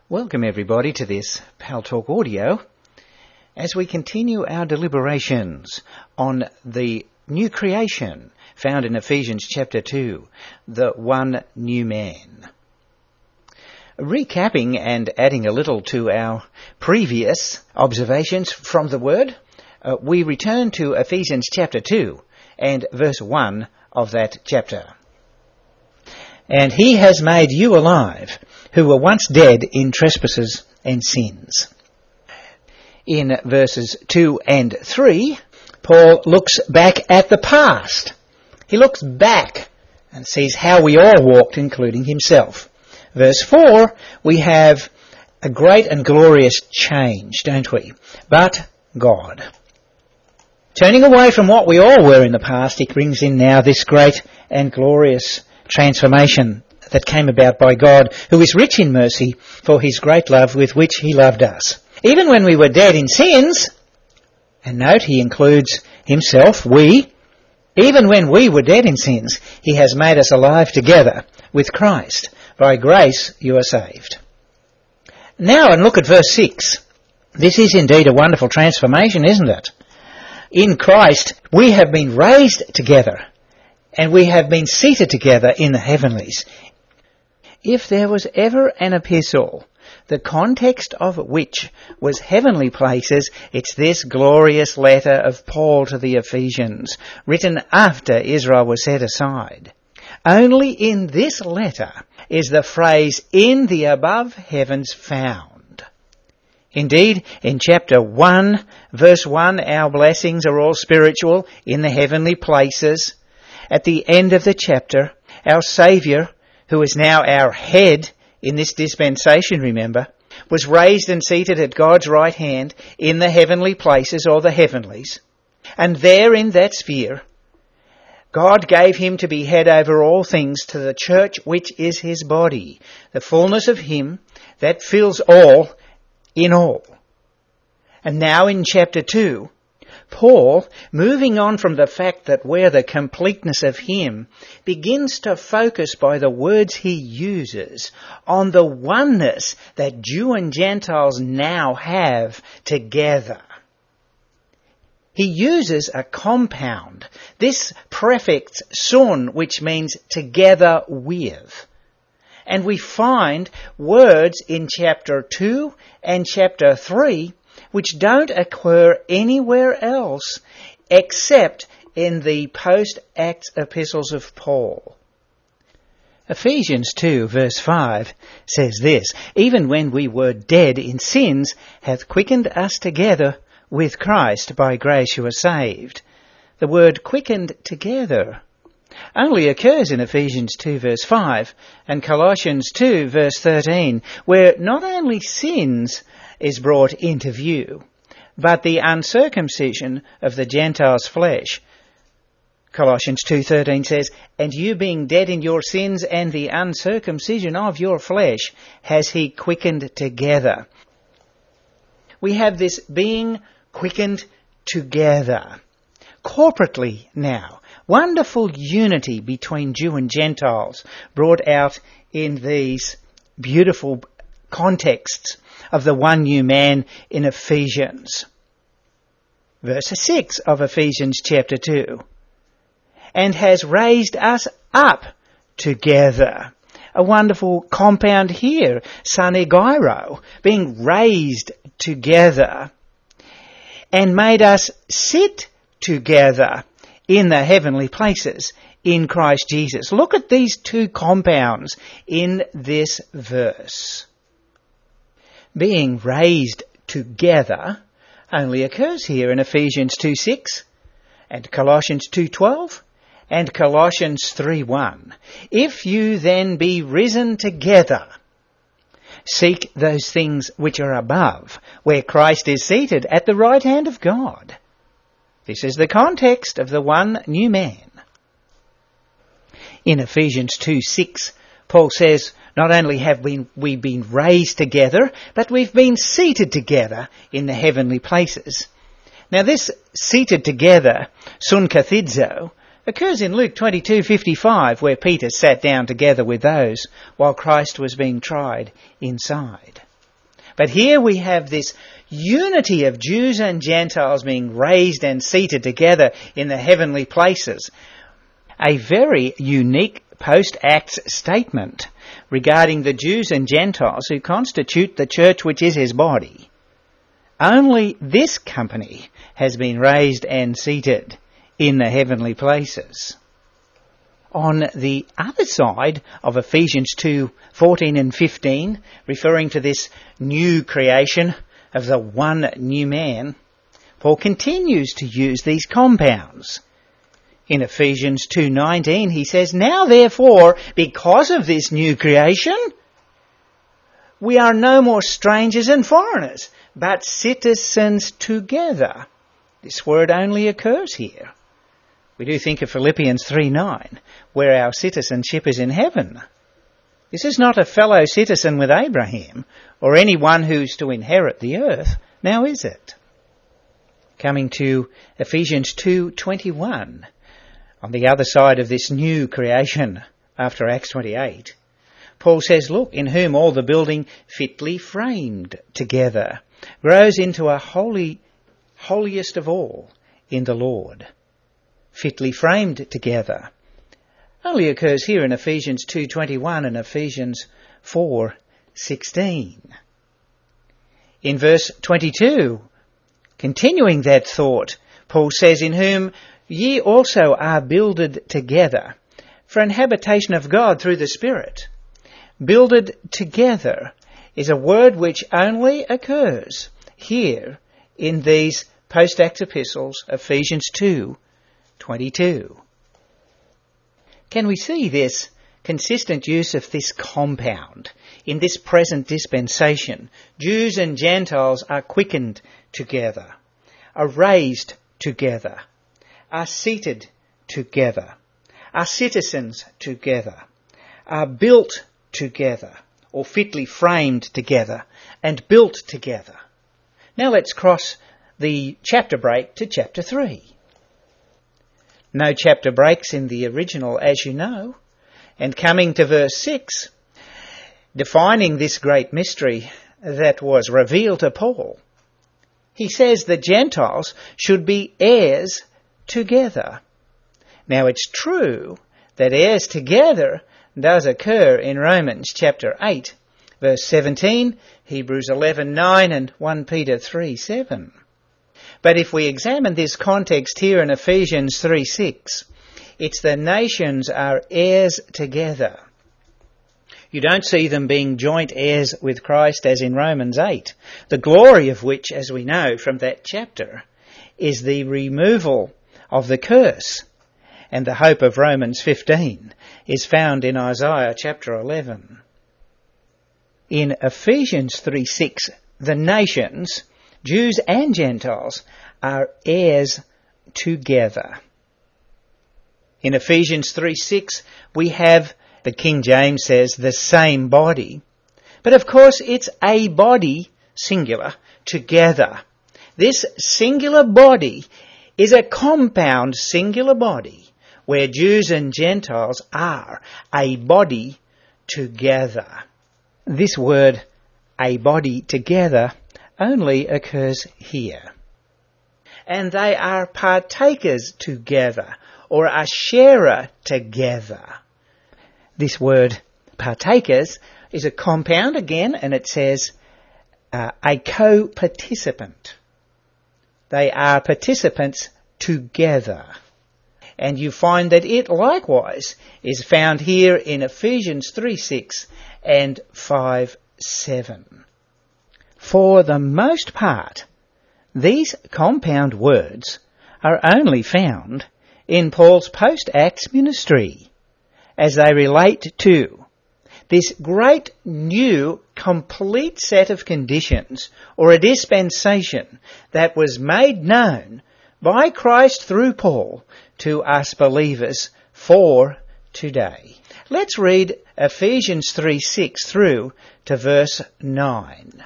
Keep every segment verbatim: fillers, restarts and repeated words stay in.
Welcome everybody to this Pal Talk audio as we continue our deliberations on the new creation found in Ephesians chapter two, the one new man. Recapping and adding a little to our previous observations from the Word, uh, we return to Ephesians chapter two and verse one of that chapter. And he has made you alive, who were once dead in trespasses and sins. In verses two and three, Paul looks back at the past. He looks back and sees how we all walked, including himself. Verse four, we have a great and glorious change, don't we? But God. Turning away from what we all were in the past, he brings in now this great and glorious transformation that came about by God, who is rich in mercy for his great love with which he loved us. Even when we were dead in sins, and note he includes himself, we, even when we were dead in sins, he has made us alive together with Christ. By grace you are saved. Now, and look at verse six. This is indeed a wonderful transformation, isn't it? In Christ we have been raised together, and we have been seated together in the heavenlies. If there was ever an epistle, the context of which was heavenly places, it's this glorious letter of Paul to the Ephesians, written after Israel was set aside. Only in this letter is the phrase, in the above heavens found. Indeed, in chapter one, verse one, our blessings are all spiritual in the heavenly places. At the end of the chapter, our Saviour, who is now our head in this dispensation, remember, was raised and seated at God's right hand in the heavenly places, or the heavenlies. And there in that sphere, God gave him to be head over all things to the church, which is his body, the fullness of him that fills all in all. And now in chapter two, Paul, moving on from the fact that we're the completeness of him, begins to focus by the words he uses on the oneness that Jew and Gentiles now have together. He uses a compound, this prefix sun, which means together with. And we find words in chapter two and chapter three which don't occur anywhere else except in the post-Acts epistles of Paul. Ephesians two verse five says this, even when we were dead in sins, hath quickened us together with Christ, by grace you are saved. The word quickened together only occurs in Ephesians two verse five and Colossians two verse thirteen, where not only sins is brought into view, but the uncircumcision of the Gentiles' flesh. Colossians two thirteen says, and you being dead in your sins and the uncircumcision of your flesh has he quickened together. We have this being quickened together, corporately now. Wonderful unity between Jew and Gentiles brought out in these beautiful contexts of the one new man in Ephesians. Verse six of Ephesians chapter two. And has raised us up together. A wonderful compound here, sanegairo, being raised together. And made us sit together in the heavenly places in Christ Jesus. Look at these two compounds in this verse. Being raised together only occurs here in Ephesians two six and Colossians two twelve and Colossians three one. If you then be risen together, seek those things which are above, where Christ is seated at the right hand of God. This is the context of the one new man. In Ephesians two six, Paul says, not only have we, we been raised together, but we've been seated together in the heavenly places. Now this seated together, sunkathidzo, occurs in Luke twenty-two fifty-five, where Peter sat down together with those while Christ was being tried inside. But here we have this unity of Jews and Gentiles being raised and seated together in the heavenly places. A very unique post-Acts statement regarding the Jews and Gentiles who constitute the church which is his body. Only this company has been raised and seated in the heavenly places. On the other side of Ephesians two fourteen and fifteen, referring to this new creation of the one new man, Paul continues to use these compounds. In Ephesians two nineteen he says, "Now therefore, because of this new creation, we are no more strangers and foreigners, but citizens together." This word only occurs here. We do think of Philippians three nine, where our citizenship is in heaven. This is not a fellow citizen with Abraham, or anyone who's to inherit the earth, now is it? Coming to Ephesians two twenty-one, on the other side of this new creation, after Acts twenty-eight, Paul says, "Look, in whom all the building fitly framed together grows into a holy, holiest of all in the Lord." Fitly framed together only occurs here in Ephesians two twenty-one and Ephesians four sixteen. In verse twenty-two, continuing that thought, Paul says, "In whom ye also are builded together for an habitation of God through the Spirit." Builded together is a word which only occurs here in these post-Acts epistles, Ephesians two twenty-two. Can we see this consistent use of this compound in this present dispensation? Jews and Gentiles are quickened together, are raised together, are seated together, are citizens together, are built together, or fitly framed together, and built together. Now let's cross the chapter break to chapter three. No chapter breaks in the original, as you know. And coming to verse six, defining this great mystery that was revealed to Paul, he says the Gentiles should be heirs together. Now it's true that heirs together does occur in Romans chapter eight, verse seventeen, Hebrews eleven nine and First Peter three seven. But if we examine this context here in Ephesians three six, it's the nations are heirs together. You don't see them being joint heirs with Christ as in Romans eight, the glory of which, as we know from that chapter, is the removal of the curse. And the hope of Romans fifteen is found in Isaiah chapter eleven. In Ephesians three six, the nations, Jews and Gentiles, are heirs together. In Ephesians three six, we have, the King James says, the same body. But of course it's a body, singular, together. This singular body is a compound singular body where Jews and Gentiles are a body together. This word, a body together, only occurs here. And they are partakers together, or a sharer together. This word, partakers, is a compound again, and it says uh, a co-participant. They are participants together. And you find that it likewise is found here in Ephesians three six and five seven. For the most part, these compound words are only found in Paul's post-Acts ministry as they relate to this great new complete set of conditions or a dispensation that was made known by Christ through Paul to us believers for today. Let's read Ephesians three six through to verse nine.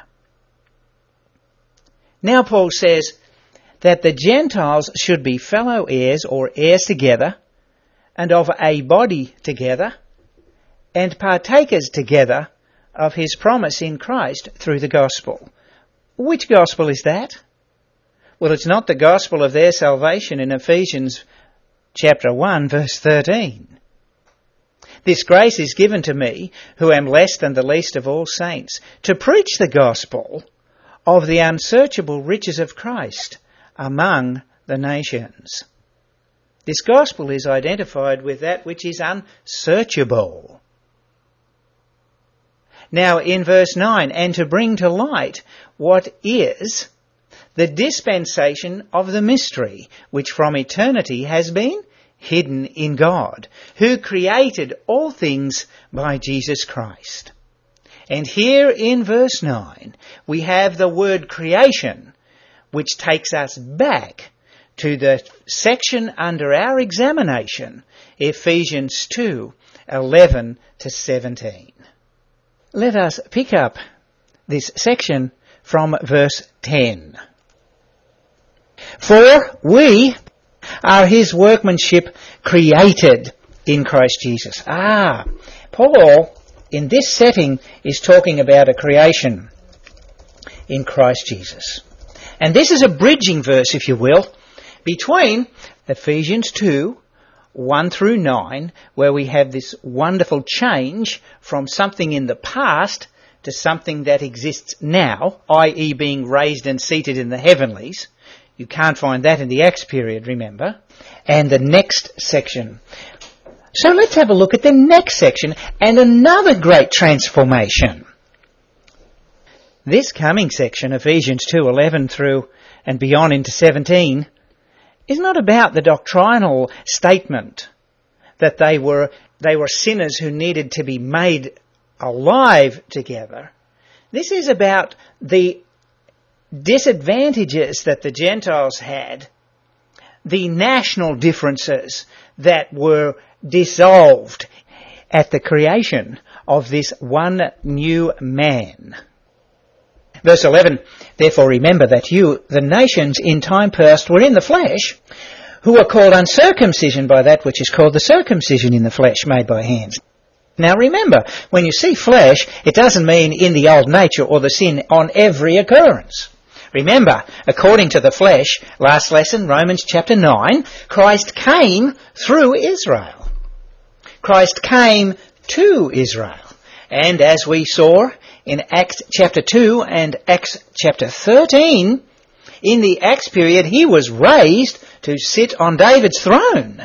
Now Paul says that the Gentiles should be fellow heirs or heirs together and of a body together and partakers together of his promise in Christ through the gospel. Which gospel is that? Well, it's not the gospel of their salvation in Ephesians chapter one, verse thirteen. This grace is given to me, who am less than the least of all saints, to preach the gospel of the unsearchable riches of Christ among the nations. This gospel is identified with that which is unsearchable. Now in verse nine, and to bring to light what is the dispensation of the mystery, which from eternity has been hidden in God, who created all things by Jesus Christ. And here in verse nine, we have the word creation, which takes us back to the section under our examination, Ephesians two, eleven to seventeen. Let us pick up this section from verse ten. For we are his workmanship, created in Christ Jesus. Ah, Paul, in this setting, is talking about a creation in Christ Jesus. And this is a bridging verse, if you will, between Ephesians two, one through nine, where we have this wonderful change from something in the past to something that exists now, that is being raised and seated in the heavenlies. You can't find that in the Acts period, remember. And the next section. So let's have a look at the next section and another great transformation. This coming section, Ephesians two, eleven through and beyond into seventeen, is not about the doctrinal statement that they were they were sinners who needed to be made alive together. This is about the disadvantages that the Gentiles had, the national differences that were dissolved at the creation of this one new man. Verse eleven, therefore remember that you, the nations in time past, were in the flesh, who are called uncircumcision by that which is called the circumcision in the flesh made by hands. Now remember, when you see flesh, it doesn't mean in the old nature or the sin on every occurrence. Remember, according to the flesh, last lesson, Romans chapter nine, Christ came through Israel. Christ came to Israel. And as we saw in Acts chapter two and Acts chapter thirteen, in the Acts period, he was raised to sit on David's throne.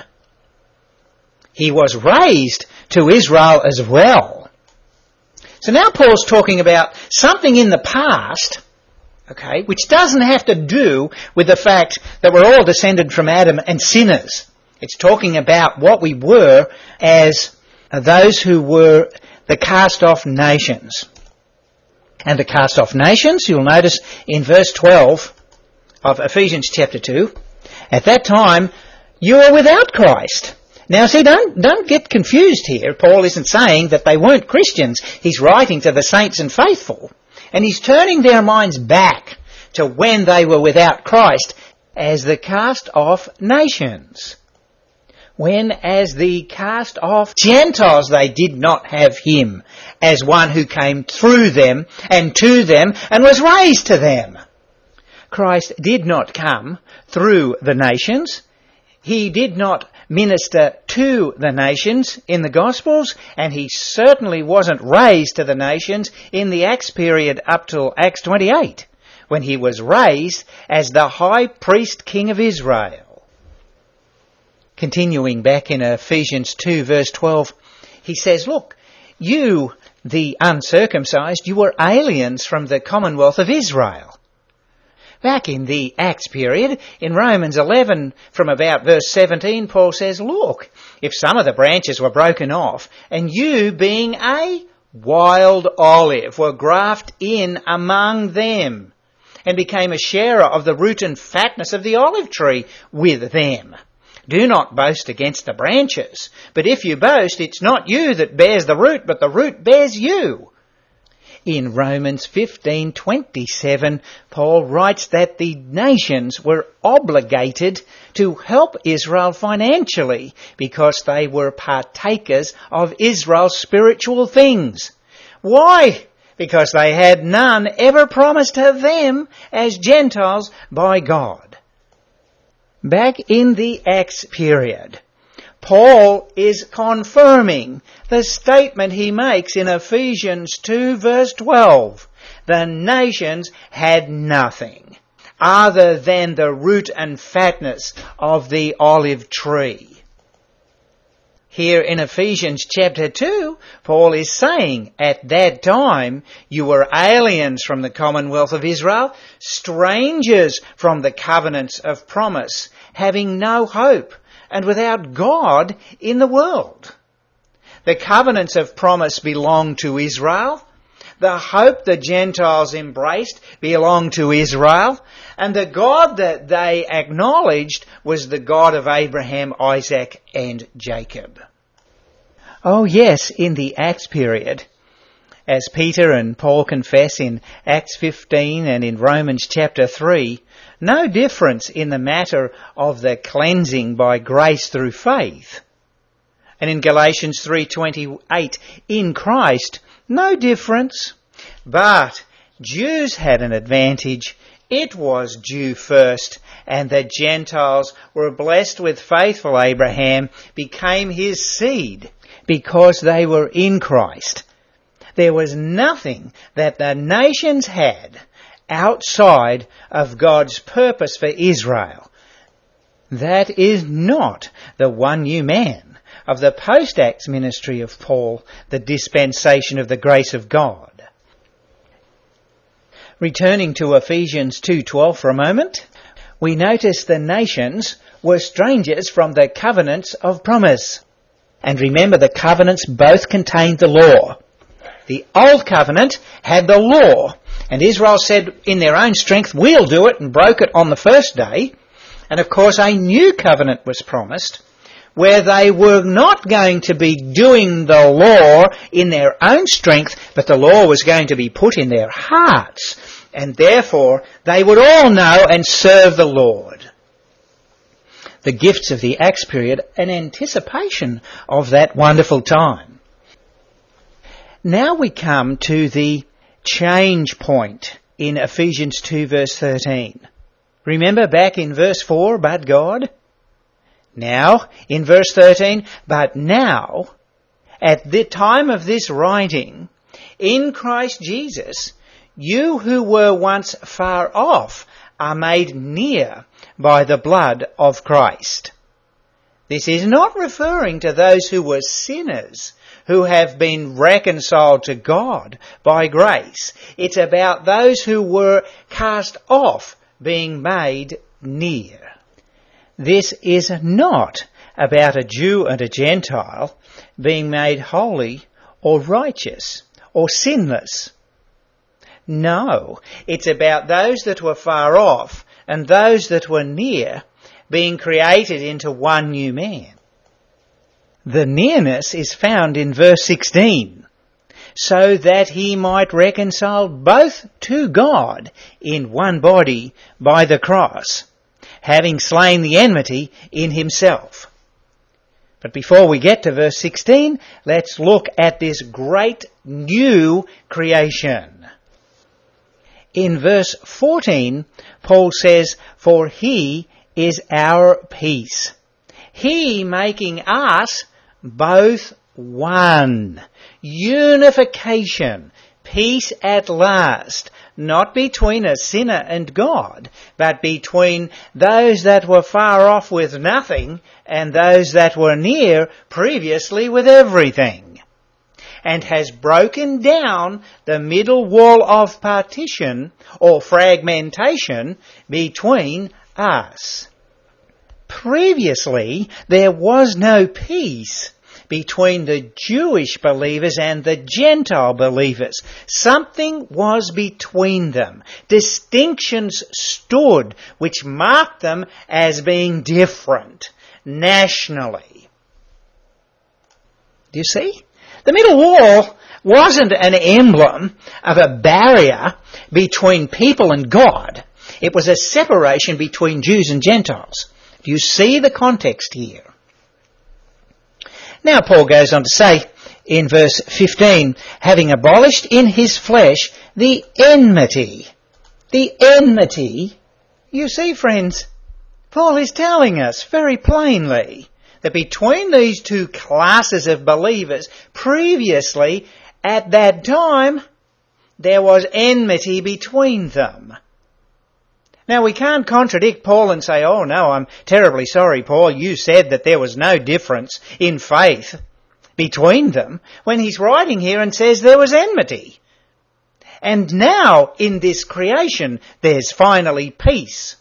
He was raised to Israel as well. So now Paul's talking about something in the past, okay, which doesn't have to do with the fact that we're all descended from Adam and sinners. It's talking about what we were as those who were the cast-off nations. And the cast-off nations, you'll notice in verse twelve of Ephesians chapter two, at that time you were without Christ. Now see, don't, don't get confused here. Paul isn't saying that they weren't Christians. He's writing to the saints and faithful. And he's turning their minds back to when they were without Christ as the cast-off nations. When as the cast-off Gentiles they did not have him as one who came through them and to them and was raised to them. Christ did not come through the nations. He did not minister to the nations in the Gospels, and he certainly wasn't raised to the nations in the Acts period up till Acts twenty-eight, when he was raised as the high priest king of Israel. Continuing back in Ephesians two verse twelve, he says, look, you, the uncircumcised, you were aliens from the commonwealth of Israel. Back in the Acts period, in Romans eleven, from about verse seventeen, Paul says, look, if some of the branches were broken off, and you, being a wild olive, were grafted in among them, and became a sharer of the root and fatness of the olive tree with them. Do not boast against the branches, but if you boast, it's not you that bears the root, but the root bears you. In Romans fifteen twenty-seven, Paul writes that the nations were obligated to help Israel financially because they were partakers of Israel's spiritual things. Why? Because they had none ever promised to them as Gentiles by God. Back in the Acts period, Paul is confirming the statement he makes in Ephesians two verse twelve. The nations had nothing other than the root and fatness of the olive tree. Here in Ephesians chapter two, Paul is saying, at that time you were aliens from the commonwealth of Israel, strangers from the covenants of promise, having no hope and without God in the world. The covenants of promise belong to Israel. The hope the Gentiles embraced belonged to Israel. And the God that they acknowledged was the God of Abraham, Isaac and Jacob. Oh yes, in the Acts period, as Peter and Paul confess in Acts fifteen and in Romans chapter three, no difference in the matter of the cleansing by grace through faith. And in Galatians three twenty-eight, in Christ, no difference. But Jews had an advantage. It was Jew first, and the Gentiles were blessed with faithful Abraham, became his seed, because they were in Christ. There was nothing that the nations had outside of God's purpose for Israel. That is not the one new man of the post-Acts ministry of Paul, the dispensation of the grace of God. Returning to Ephesians two twelve for a moment, we notice the nations were strangers from the covenants of promise. And remember, the covenants both contained the law. The old covenant had the law, and Israel said in their own strength, we'll do it, and broke it on the first day. And of course a new covenant was promised, where they were not going to be doing the law in their own strength, but the law was going to be put in their hearts, and therefore they would all know and serve the Lord. The gifts of the Acts period, an anticipation of that wonderful time. Now we come to the change point in Ephesians two verse thirteen. Remember back in verse four, but God? Now, in verse thirteen, but now, at the time of this writing, in Christ Jesus, you who were once far off are made near by the blood of Christ. This is not referring to those who were sinners, who have been reconciled to God by grace. It's about those who were cast off being made near. This is not about a Jew and a Gentile being made holy or righteous or sinless. No, it's about those that were far off and those that were near being created into one new man. The nearness is found in verse sixteen, so that he might reconcile both to God in one body by the cross, having slain the enmity in himself. But before we get to verse sixteen, let's look at this great new creation. In verse fourteen, Paul says, for he is our peace, he making us both one. Unification, peace at last, not between a sinner and God, but between those that were far off with nothing and those that were near previously with everything, and has broken down the middle wall of partition or fragmentation between us. Previously, there was no peace between the Jewish believers and the Gentile believers. Something was between them. Distinctions stood which marked them as being different nationally. Do you see? The middle wall wasn't an emblem of a barrier between people and God. It was a separation between Jews and Gentiles. Do you see the context here? Now Paul goes on to say in verse fifteen, having abolished in his flesh the enmity. The enmity, you see, friends, Paul is telling us very plainly that between these two classes of believers, previously, at that time, there was enmity between them. Now, we can't contradict Paul and say, oh no, I'm terribly sorry, Paul, you said that there was no difference in faith between them, when he's writing here and says there was enmity. And now, in this creation, there's finally peace.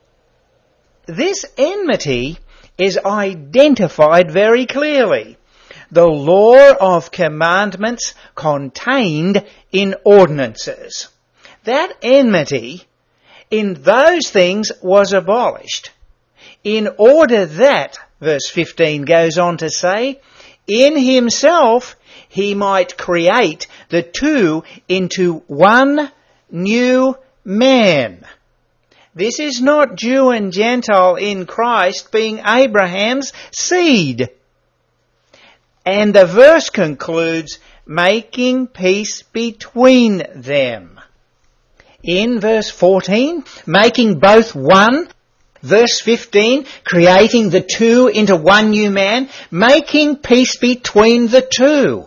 This enmity is identified very clearly. The law of commandments contained in ordinances. That enmity in those things was abolished, in order that, verse fifteen goes on to say, in himself he might create the two into one new man. This is not Jew and Gentile in Christ being Abraham's seed. And the verse concludes, making peace between them. In verse fourteen, making both one. Verse fifteen, creating the two into one new man, making peace between the two.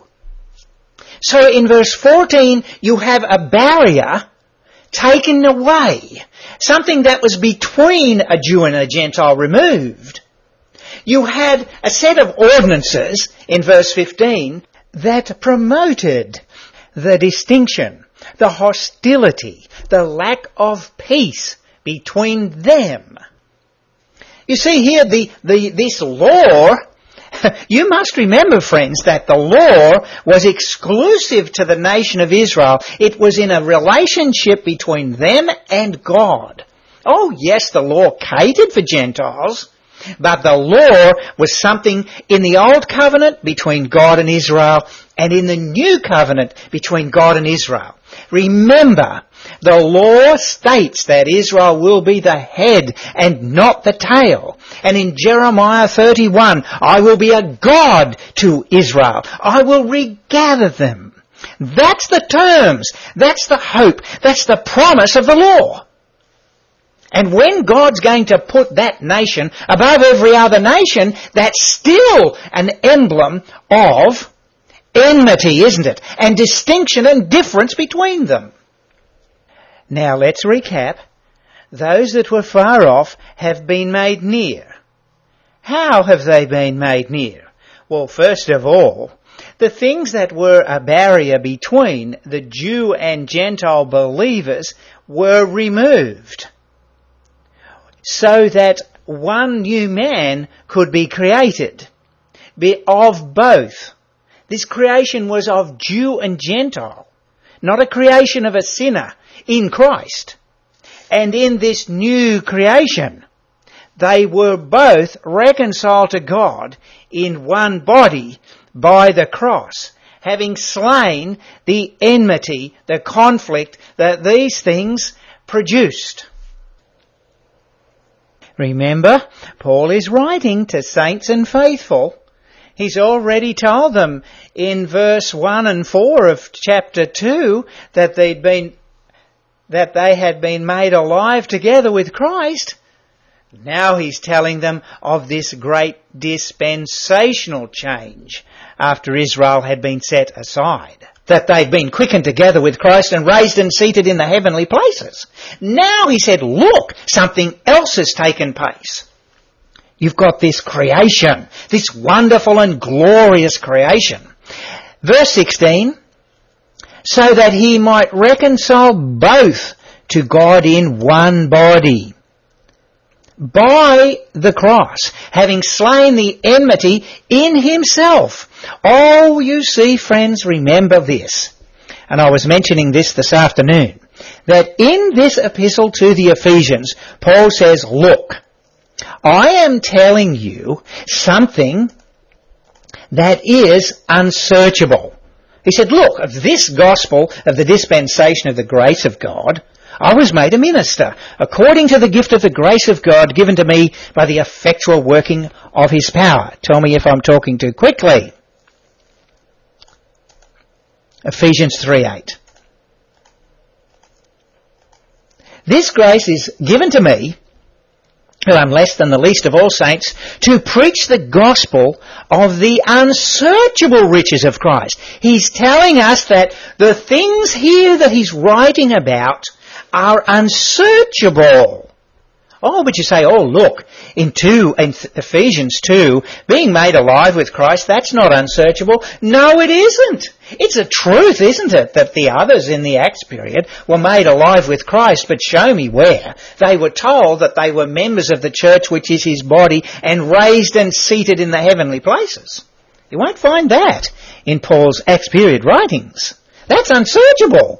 So in verse fourteen, you have a barrier taken away. Something that was between a Jew and a Gentile removed. You had a set of ordinances in verse fifteen that promoted the distinction, the hostility, the lack of peace between them. You see here, the, the, this law, you must remember, friends, that the law was exclusive to the nation of Israel. It was in a relationship between them and God. Oh yes, the law catered for Gentiles, but the law was something in the Old Covenant between God and Israel, and in the New Covenant between God and Israel. Remember, the law states that Israel will be the head and not the tail. And in Jeremiah thirty-one, I will be a God to Israel. I will regather them. That's the terms. That's the hope. That's the promise of the law. And when God's going to put that nation above every other nation, that's still an emblem of enmity, isn't it? And distinction and difference between them. Now let's recap. Those that were far off have been made near. How have they been made near? Well, first of all, the things that were a barrier between the Jew and Gentile believers were removed, so that one new man could be created, be of both. This creation was of Jew and Gentile, not a creation of a sinner in Christ. And in this new creation, they were both reconciled to God in one body by the cross, having slain the enmity, the conflict that these things produced. Remember, Paul is writing to saints and faithful. He's already told them in verse one and four of chapter two that they'd been, that they had been made alive together with Christ. Now he's telling them of this great dispensational change after Israel had been set aside, that they've been quickened together with Christ and raised and seated in the heavenly places. Now he said, look, something else has taken place. You've got this creation, this wonderful and glorious creation. Verse sixteen, so that he might reconcile both to God in one body, by the cross, having slain the enmity in himself. Oh, you see, friends, remember this. And I was mentioning this this afternoon, that in this epistle to the Ephesians, Paul says, look, I am telling you something that is unsearchable. He said, look, of this gospel of the dispensation of the grace of God, I was made a minister, according to the gift of the grace of God given to me by the effectual working of his power. Tell me if I'm talking too quickly. Ephesians three eight. This grace is given to me, who am less than the least of all saints, to preach the gospel of the unsearchable riches of Christ. He's telling us that the things here that he's writing about are unsearchable. Oh, but you say, oh, look, in two, in Ephesians two, being made alive with Christ, that's not unsearchable. No, it isn't. It's a truth, isn't it, that the others in the Acts period were made alive with Christ, but show me where. They were told that they were members of the church, which is his body, and raised and seated in the heavenly places. You won't find that in Paul's Acts period writings. That's unsearchable.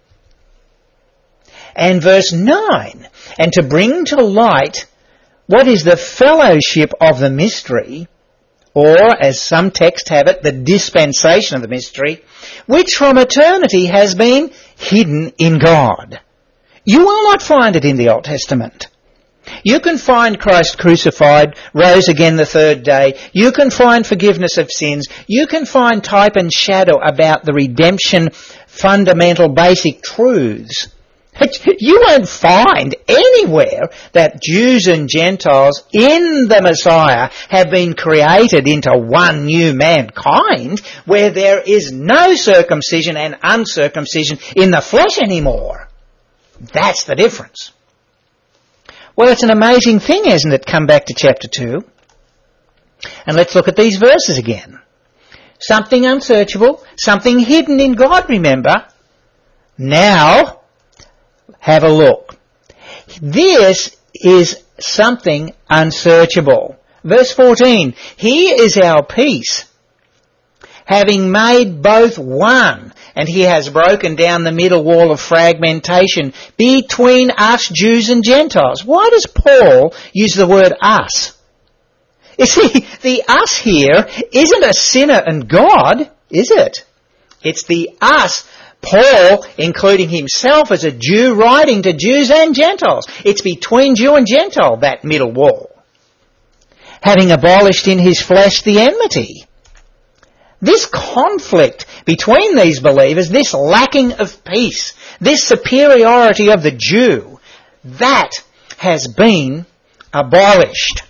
And verse nine, and to bring to light what is the fellowship of the mystery, or as some texts have it, the dispensation of the mystery, which from eternity has been hidden in God. You will not find it in the Old Testament. You can find Christ crucified, rose again the third day. You can find forgiveness of sins. You can find type and shadow about the redemption, fundamental basic truths. You won't find anywhere that Jews and Gentiles in the Messiah have been created into one new mankind, where there is no circumcision and uncircumcision in the flesh anymore. That's the difference. Well, it's an amazing thing, isn't it? Come back to chapter two. And let's look at these verses again. Something unsearchable, something hidden in God, remember. Now, have a look. This is something unsearchable. Verse fourteen, he is our peace, having made both one, and he has broken down the middle wall of fragmentation between us, Jews and Gentiles. Why does Paul use the word us? You see, the us here isn't a sinner and God, is it? It's the us, Paul, including himself as a Jew, writing to Jews and Gentiles. It's between Jew and Gentile, that middle wall. Having abolished in his flesh the enmity. This conflict between these believers, this lacking of peace, this superiority of the Jew, that has been abolished.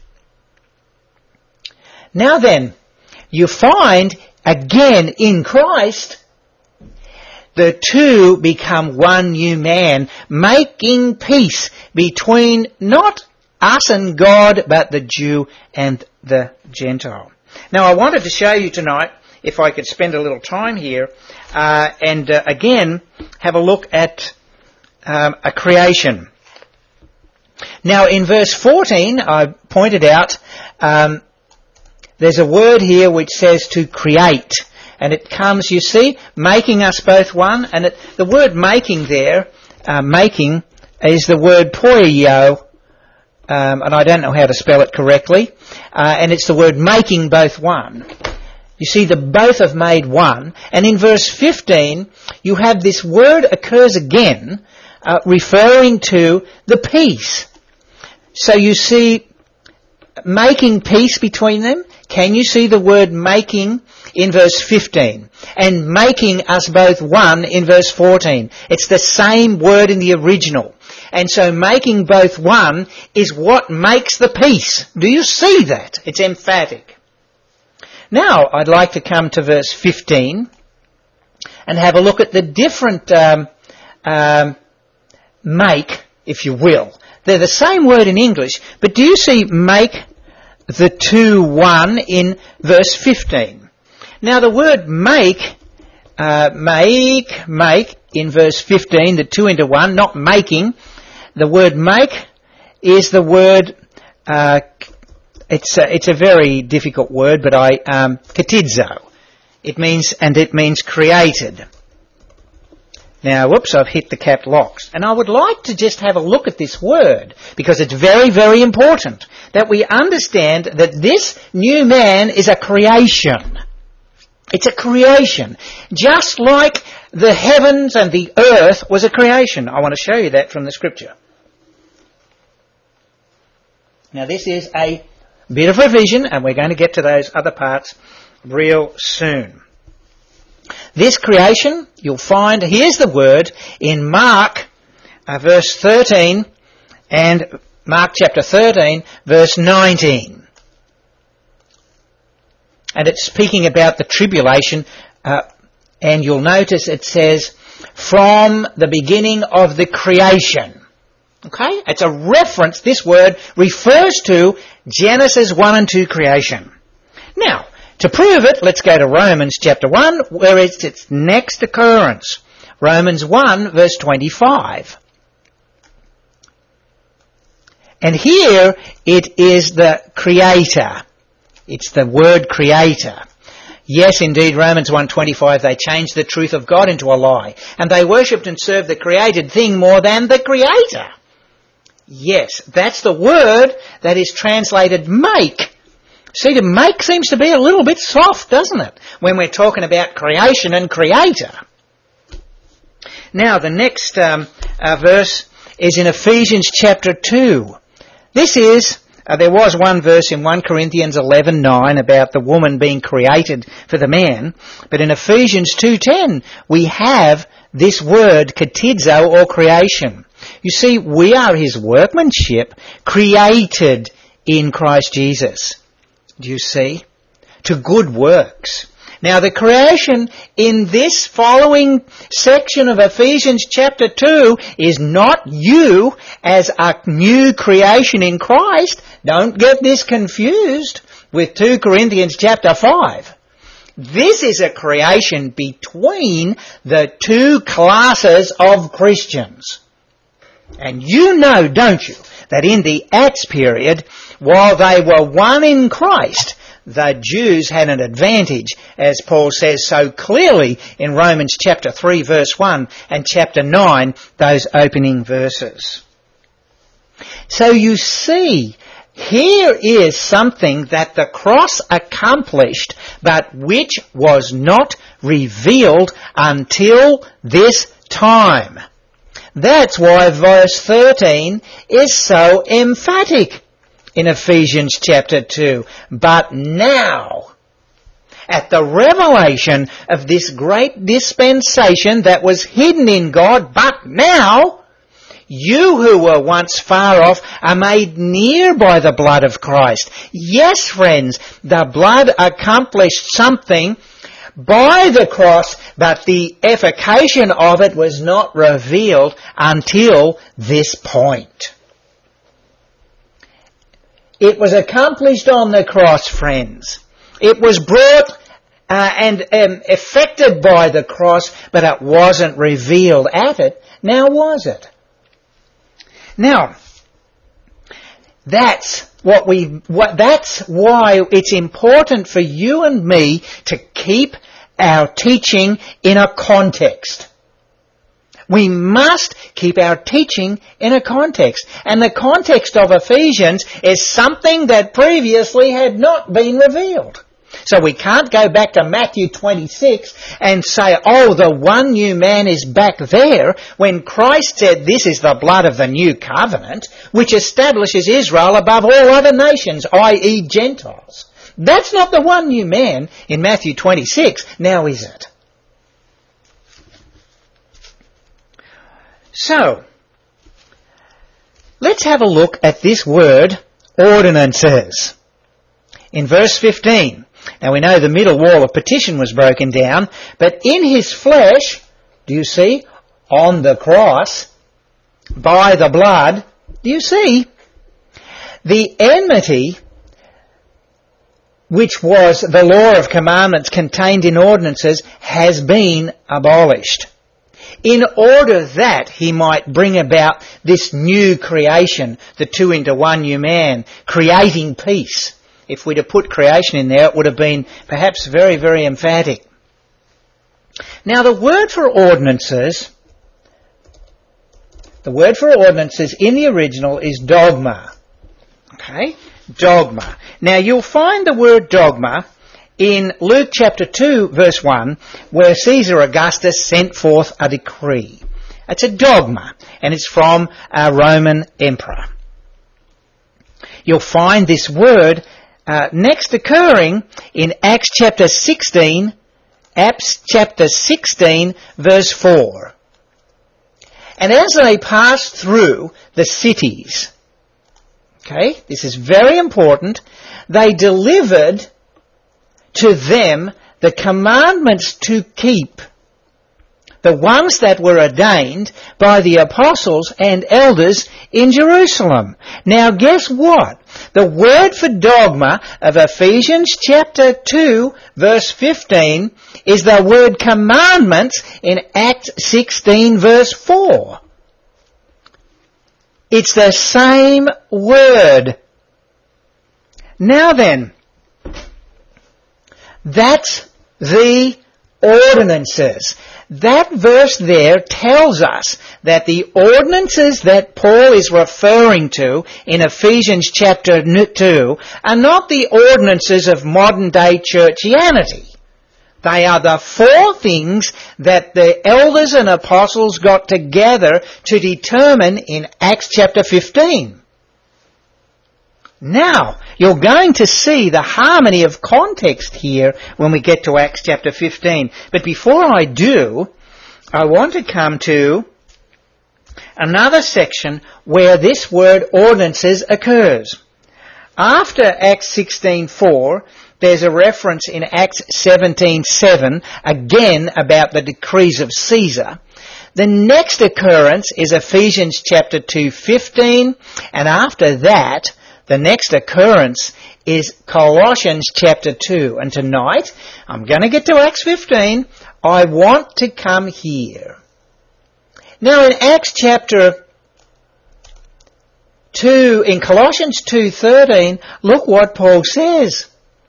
Now then, you find again in Christ, the two become one new man, making peace between not us and God, but the Jew and the Gentile. Now, I wanted to show you tonight, if I could spend a little time here, uh, and uh, again, have a look at um, a creation. Now, in verse fourteen, I pointed out, um, there's a word here which says to create. And it comes, you see, making us both one. And it, the word making there, uh, making, is the word poio, um, and I don't know how to spell it correctly. Uh, and it's the word making both one. You see, the both have made one. And in verse fifteen, you have this word occurs again, uh, referring to the peace. So you see, making peace between them. Can you see the word making in verse fifteen? And making us both one in verse fourteen. It's the same word in the original. And so making both one is what makes the peace. Do you see that? It's emphatic. Now, I'd like to come to verse fifteen and have a look at the different um, um, make, if you will. They're the same word in English, but do you see make the two one in verse fifteen? Now the word make, uh, make, make in verse fifteen, the two into one, not making. The word make is the word, uh, it's a, it's a very difficult word, but I, um, katidzo. It means, and it means created. Now, whoops, I've hit the capped locks. And I would like to just have a look at this word, because it's very, very important that we understand that this new man is a creation. It's a creation. Just like the heavens and the earth was a creation. I want to show you that from the scripture. Now, this is a bit of revision, and we're going to get to those other parts real soon. this creation, you'll find, here's the word, in Mark uh, verse thirteen and Mark chapter thirteen, verse nineteen. And it's speaking about the tribulation, uh, and you'll notice it says, from the beginning of the creation. Okay? It's a reference, this word refers to Genesis one and two creation. Now, to prove it, let's go to Romans chapter one, where it's its next occurrence. Romans one, verse twenty-five. And here it is the creator. It's the word creator. Yes, indeed, Romans one twenty-five, they changed the truth of God into a lie, and they worshipped and served the created thing more than the creator. Yes, that's the word that is translated make. See, to make seems to be a little bit soft, doesn't it, when we're talking about creation and creator. Now, the next um, uh, verse is in Ephesians chapter two. This is, uh, there was one verse in First Corinthians eleven nine about the woman being created for the man, but in Ephesians two ten we have this word katizo, or creation. You see, we are his workmanship, created in Christ Jesus. Do you see? To good works. Now, the creation in this following section of Ephesians chapter two is not you as a new creation in Christ. Don't get this confused with Second Corinthians chapter five. This is a creation between the two classes of Christians. And you know, don't you, that in the Acts period, while they were one in Christ, the Jews had an advantage, as Paul says so clearly in Romans chapter three verse one and chapter nine, those opening verses. So you see, here is something that the cross accomplished, but which was not revealed until this time. That's why verse thirteen is so emphatic in Ephesians chapter two. But now, at the revelation of this great dispensation that was hidden in God, but now, you who were once far off are made near by the blood of Christ. Yes, friends, the blood accomplished something by the cross, but the effication of it was not revealed until this point. It was accomplished on the cross, friends. It was brought uh, and um, effected by the cross, but it wasn't revealed at it. Now was it? Now, that's what we, what, that's why it's important for you and me to keep our teaching in a context. We must keep our teaching in a context. And the context of Ephesians is something that previously had not been revealed. So we can't go back to Matthew twenty-six and say, oh, the one new man is back there, when Christ said this is the blood of the new covenant, which establishes Israel above all other nations, that is Gentiles. That's not the one new man in Matthew twenty-six, now is it? So, let's have a look at this word, ordinances. In verse fifteen, now we know the middle wall of petition was broken down, but in his flesh, do you see, on the cross, by the blood, do you see, the enmity, which was the law of commandments contained in ordinances, has been abolished, in order that he might bring about this new creation, the two into one new man, creating peace. If we'd have put creation in there, it would have been perhaps very, very emphatic. Now, the word for ordinances, the word for ordinances in the original is dogma. Okay? Dogma. Now, you'll find the word dogma in Luke chapter two, verse one, where Caesar Augustus sent forth a decree. It's a dogma, and it's from a Roman emperor. You'll find this word uh, next occurring in Acts chapter sixteen Acts chapter sixteen, verse four. And as they passed through the cities, okay, this is very important, they delivered to them the commandments to keep, the ones that were ordained by the apostles and elders in Jerusalem. Now guess what? The word for dogma of Ephesians chapter two, verse fifteen, is the word commandments in Acts sixteen, verse four. It's the same word. Now then, that's the ordinances. That verse there tells us that the ordinances that Paul is referring to in Ephesians chapter two are not the ordinances of modern day churchianity. They are the four things that the elders and apostles got together to determine in Acts chapter fifteen. Now, you're going to see the harmony of context here when we get to Acts chapter fifteen. But before I do, I want to come to another section where this word ordinances occurs. After Acts sixteen four, there's a reference in Acts seventeen seven, again about the decrees of Caesar. The next occurrence is Ephesians chapter two fifteen, and after that, the next occurrence is Colossians chapter two. And tonight, I'm going to get to Acts fifteen. I want to come here. Now in Acts chapter two, in Colossians two thirteen, look what Paul says.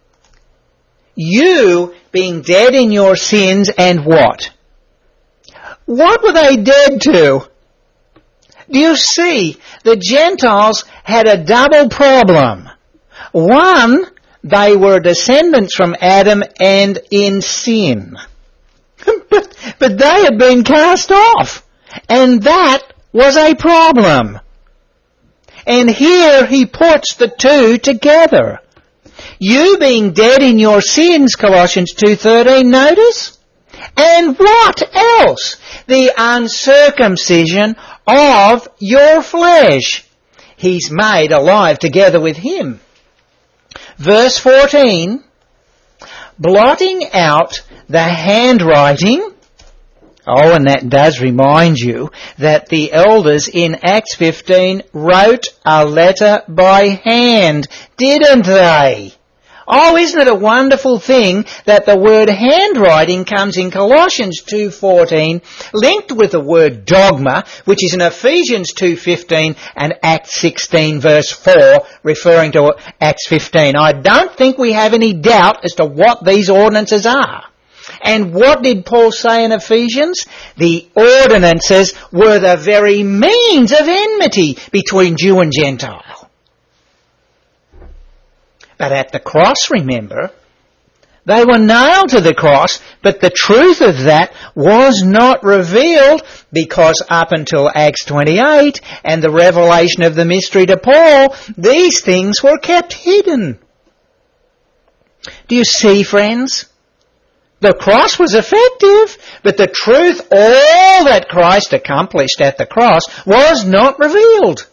You being dead in your sins and what? What were they dead to? Do you see? The Gentiles had a double problem. One, they were descendants from Adam and in sin. but, but they had been cast off. And that was a problem. And here he puts the two together. You being dead in your sins, Colossians two thirteen, notice? And what else? The uncircumcision of your flesh. He's made alive together with him. Verse fourteen, blotting out the handwriting. Oh, and that does remind you that the elders in Acts fifteen wrote a letter by hand, didn't they? Oh, isn't it a wonderful thing that the word handwriting comes in Colossians two fourteen, linked with the word dogma, which is in Ephesians two fifteen and Acts sixteen verse four, referring to Acts fifteen. I don't think we have any doubt as to what these ordinances are. And what did Paul say in Ephesians? The ordinances were the very means of enmity between Jew and Gentile. But at the cross, remember, they were nailed to the cross, but the truth of that was not revealed because up until Acts twenty-eight and the revelation of the mystery to Paul, these things were kept hidden. Do you see, friends? The cross was effective, but the truth, all that Christ accomplished at the cross, was not revealed.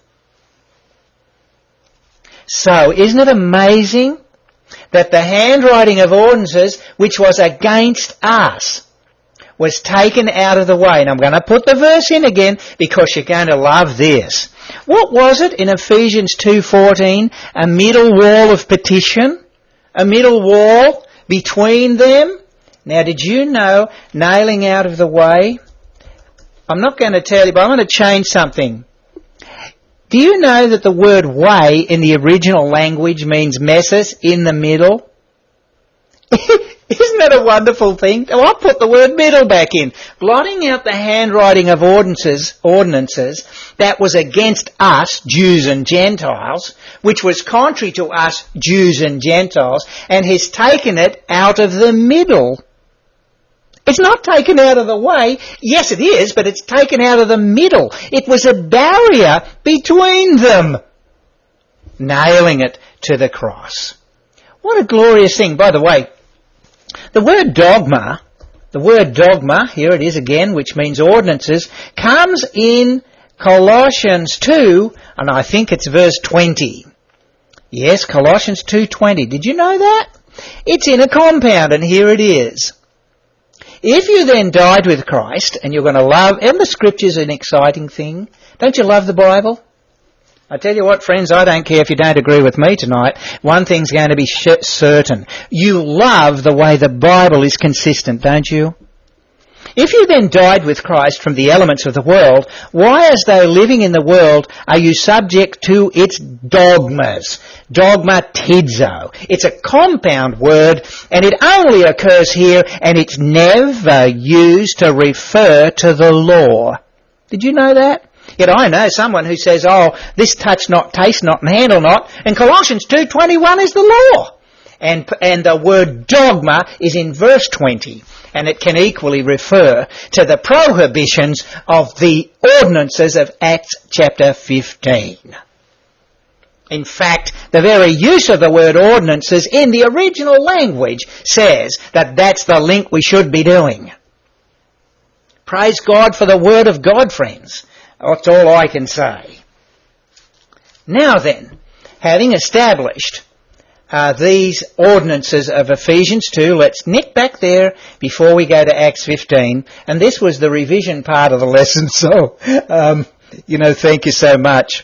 So, isn't it amazing that the handwriting of ordinances, which was against us, was taken out of the way? And I'm going to put the verse in again because you're going to love this. What was it in Ephesians two fourteen? A middle wall of petition? A middle wall between them? Now, did you know nailing out of the way? I'm not going to tell you, but I'm going to change something. Do you know that the word way in the original language means messes, in the middle? Isn't that a wonderful thing? Oh, I'll put the word middle back in. Blotting out the handwriting of ordinances, ordinances that was against us, Jews and Gentiles, which was contrary to us, Jews and Gentiles, and has taken it out of the middle. It's not taken out of the way. Yes, it is, but it's taken out of the middle. It was a barrier between them. Nailing it to the cross. What a glorious thing. By the way, the word dogma The word dogma, here it is again, which means ordinances, comes in Colossians two, and I think it's verse twenty. Yes, Colossians two twenty. Did you know that? It's in a compound, and here it is. If you then died with Christ, and you're going to love, and the Scripture's an exciting thing. Don't you love the Bible? I tell you what, friends, I don't care if you don't agree with me tonight. One thing's going to be sh- certain. You love the way the Bible is consistent, don't you? If you then died with Christ from the elements of the world, why, as though living in the world, are you subject to its dogmas? Dogmatizo. It's a compound word, and it only occurs here, and it's never used to refer to the law. Did you know that? Yet I know someone who says, oh, this touch not, taste not, and handle not, and Colossians two twenty-one is the law. And, and the word dogma is in verse twenty, and it can equally refer to the prohibitions of the ordinances of Acts chapter fifteen. In fact, the very use of the word ordinances in the original language says that that's the link we should be doing. Praise God for the word of God, friends. That's all I can say. Now then, having established uh, these ordinances of Ephesians two, let's nick back there before we go to Acts fifteen. And this was the revision part of the lesson, so, um, you know, thank you so much.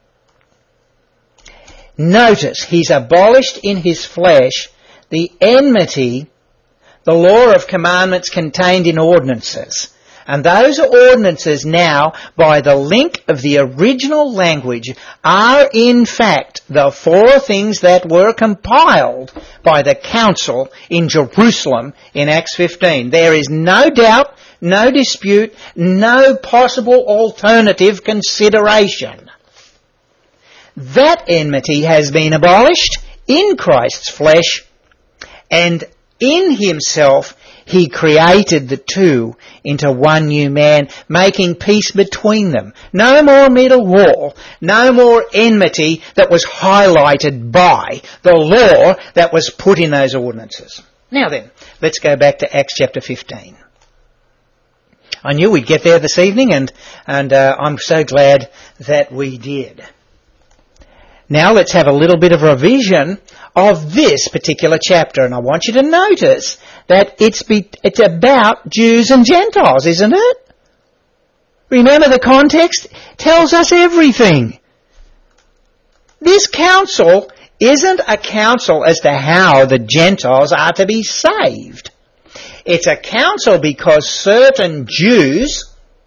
Notice, he's abolished in his flesh the enmity, the law of commandments contained in ordinances. And those ordinances now, by the link of the original language, are in fact the four things that were compiled by the council in Jerusalem in Acts fifteen. There is no doubt, no dispute, no possible alternative consideration. That enmity has been abolished in Christ's flesh, and in himself he created the two into one new man, making peace between them. No more middle wall, no more enmity that was highlighted by the law that was put in those ordinances. Now then, let's go back to Acts chapter fifteen. I knew we'd get there this evening, and, and uh, I'm so glad that we did. Now let's have a little bit of revision of this particular chapter, and I want you to notice that it's be, it's about Jews and Gentiles, isn't it? Remember, the context tells us everything. This council isn't a council as to how the Gentiles are to be saved. It's a council because certain Jews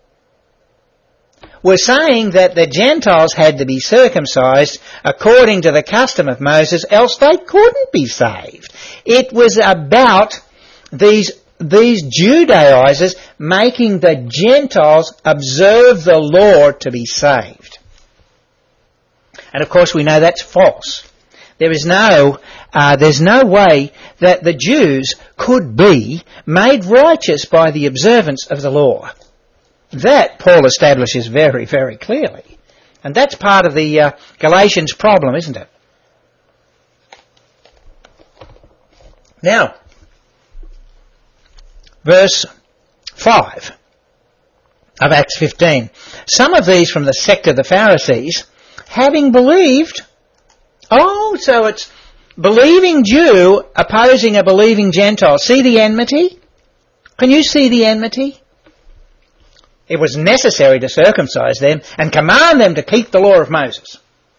were saying that the Gentiles had to be circumcised according to the custom of Moses, else they couldn't be saved. It was about these, these Judaizers making the Gentiles observe the law to be saved. And of course we know that's false. There is no, uh, there's no way that the Jews could be made righteous by the observance of the law. That Paul establishes very, very clearly. And that's part of the uh, Galatians problem, isn't it? Now, verse five of Acts fifteen. Some of these from the sect of the Pharisees, having believed, oh, so it's believing Jew opposing a believing Gentile. See the enmity? Can you see the enmity? It was necessary to circumcise them and command them to keep the law of Moses.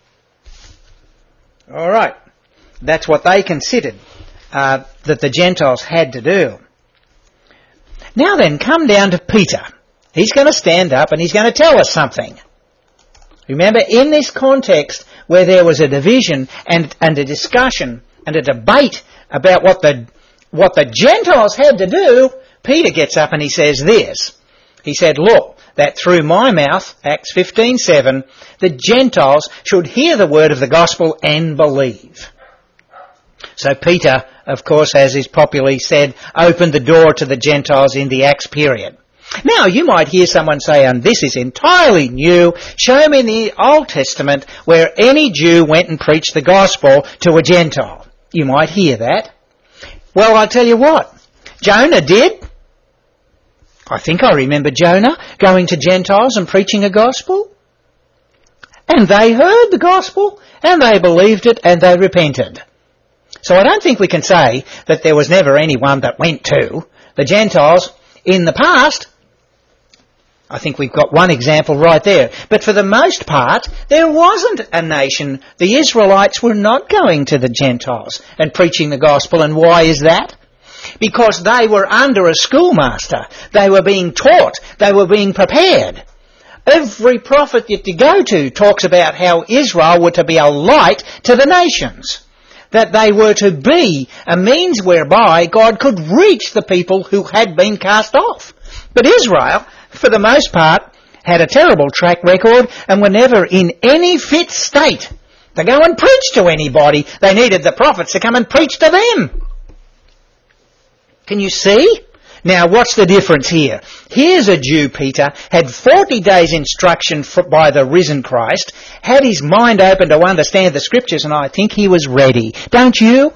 All right. That's what they considered uh, that the Gentiles had to do. Now then, come down to Peter. He's going to stand up and he's going to tell us something. Remember, in this context where there was a division and, and a discussion and a debate about what the, what the Gentiles had to do, Peter gets up and he says this. He said, look, that through my mouth, Acts fifteen seven, the Gentiles should hear the word of the gospel and believe. So Peter, of course, as is popularly said, opened the door to the Gentiles in the Acts period. Now, you might hear someone say, and this is entirely new, show me in the Old Testament where any Jew went and preached the gospel to a Gentile. You might hear that. Well, I'll tell you what. Jonah did. I think I remember Jonah going to Gentiles and preaching a gospel. And they heard the gospel, and they believed it, and they repented. So I don't think we can say that there was never anyone that went to the Gentiles in the past. I think we've got one example right there. But for the most part, there wasn't a nation. The Israelites were not going to the Gentiles and preaching the gospel. And why is that? Because they were under a schoolmaster. They were being taught. They were being prepared. Every prophet that you go to talks about how Israel were to be a light to the nations. That they were to be a means whereby God could reach the people who had been cast off. But Israel, for the most part, had a terrible track record and were never in any fit state to go and preach to anybody. They needed the prophets to come and preach to them. Can you see? Now, what's the difference here? Here's a Jew, Peter, had forty days instruction by the risen Christ, had his mind open to understand the Scriptures, and I think he was ready. Don't you?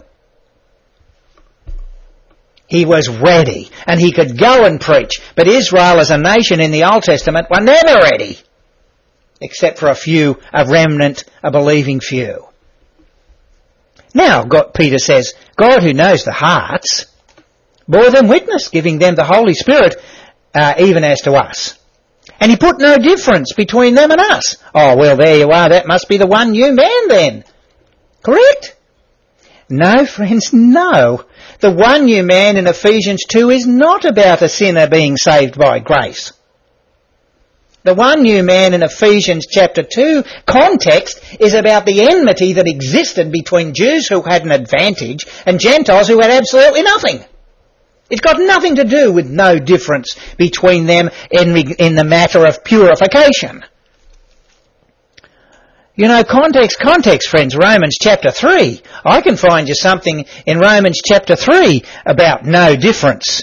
He was ready, and he could go and preach. But Israel as a nation in the Old Testament were never ready, except for a few, a remnant, a believing few. Now, God, Peter says, God who knows the hearts bore them witness, giving them the Holy Spirit, uh, even as to us. And he put no difference between them and us. Oh, well, there you are. That must be the one new man then. Correct? No, friends, no. The one new man in Ephesians two is not about a sinner being saved by grace. The one new man in Ephesians chapter two context is about the enmity that existed between Jews who had an advantage and Gentiles who had absolutely nothing. It's got nothing to do with no difference between them in, in the matter of purification. You know, context, context, friends, Romans chapter three. I can find you something in Romans chapter three about no difference.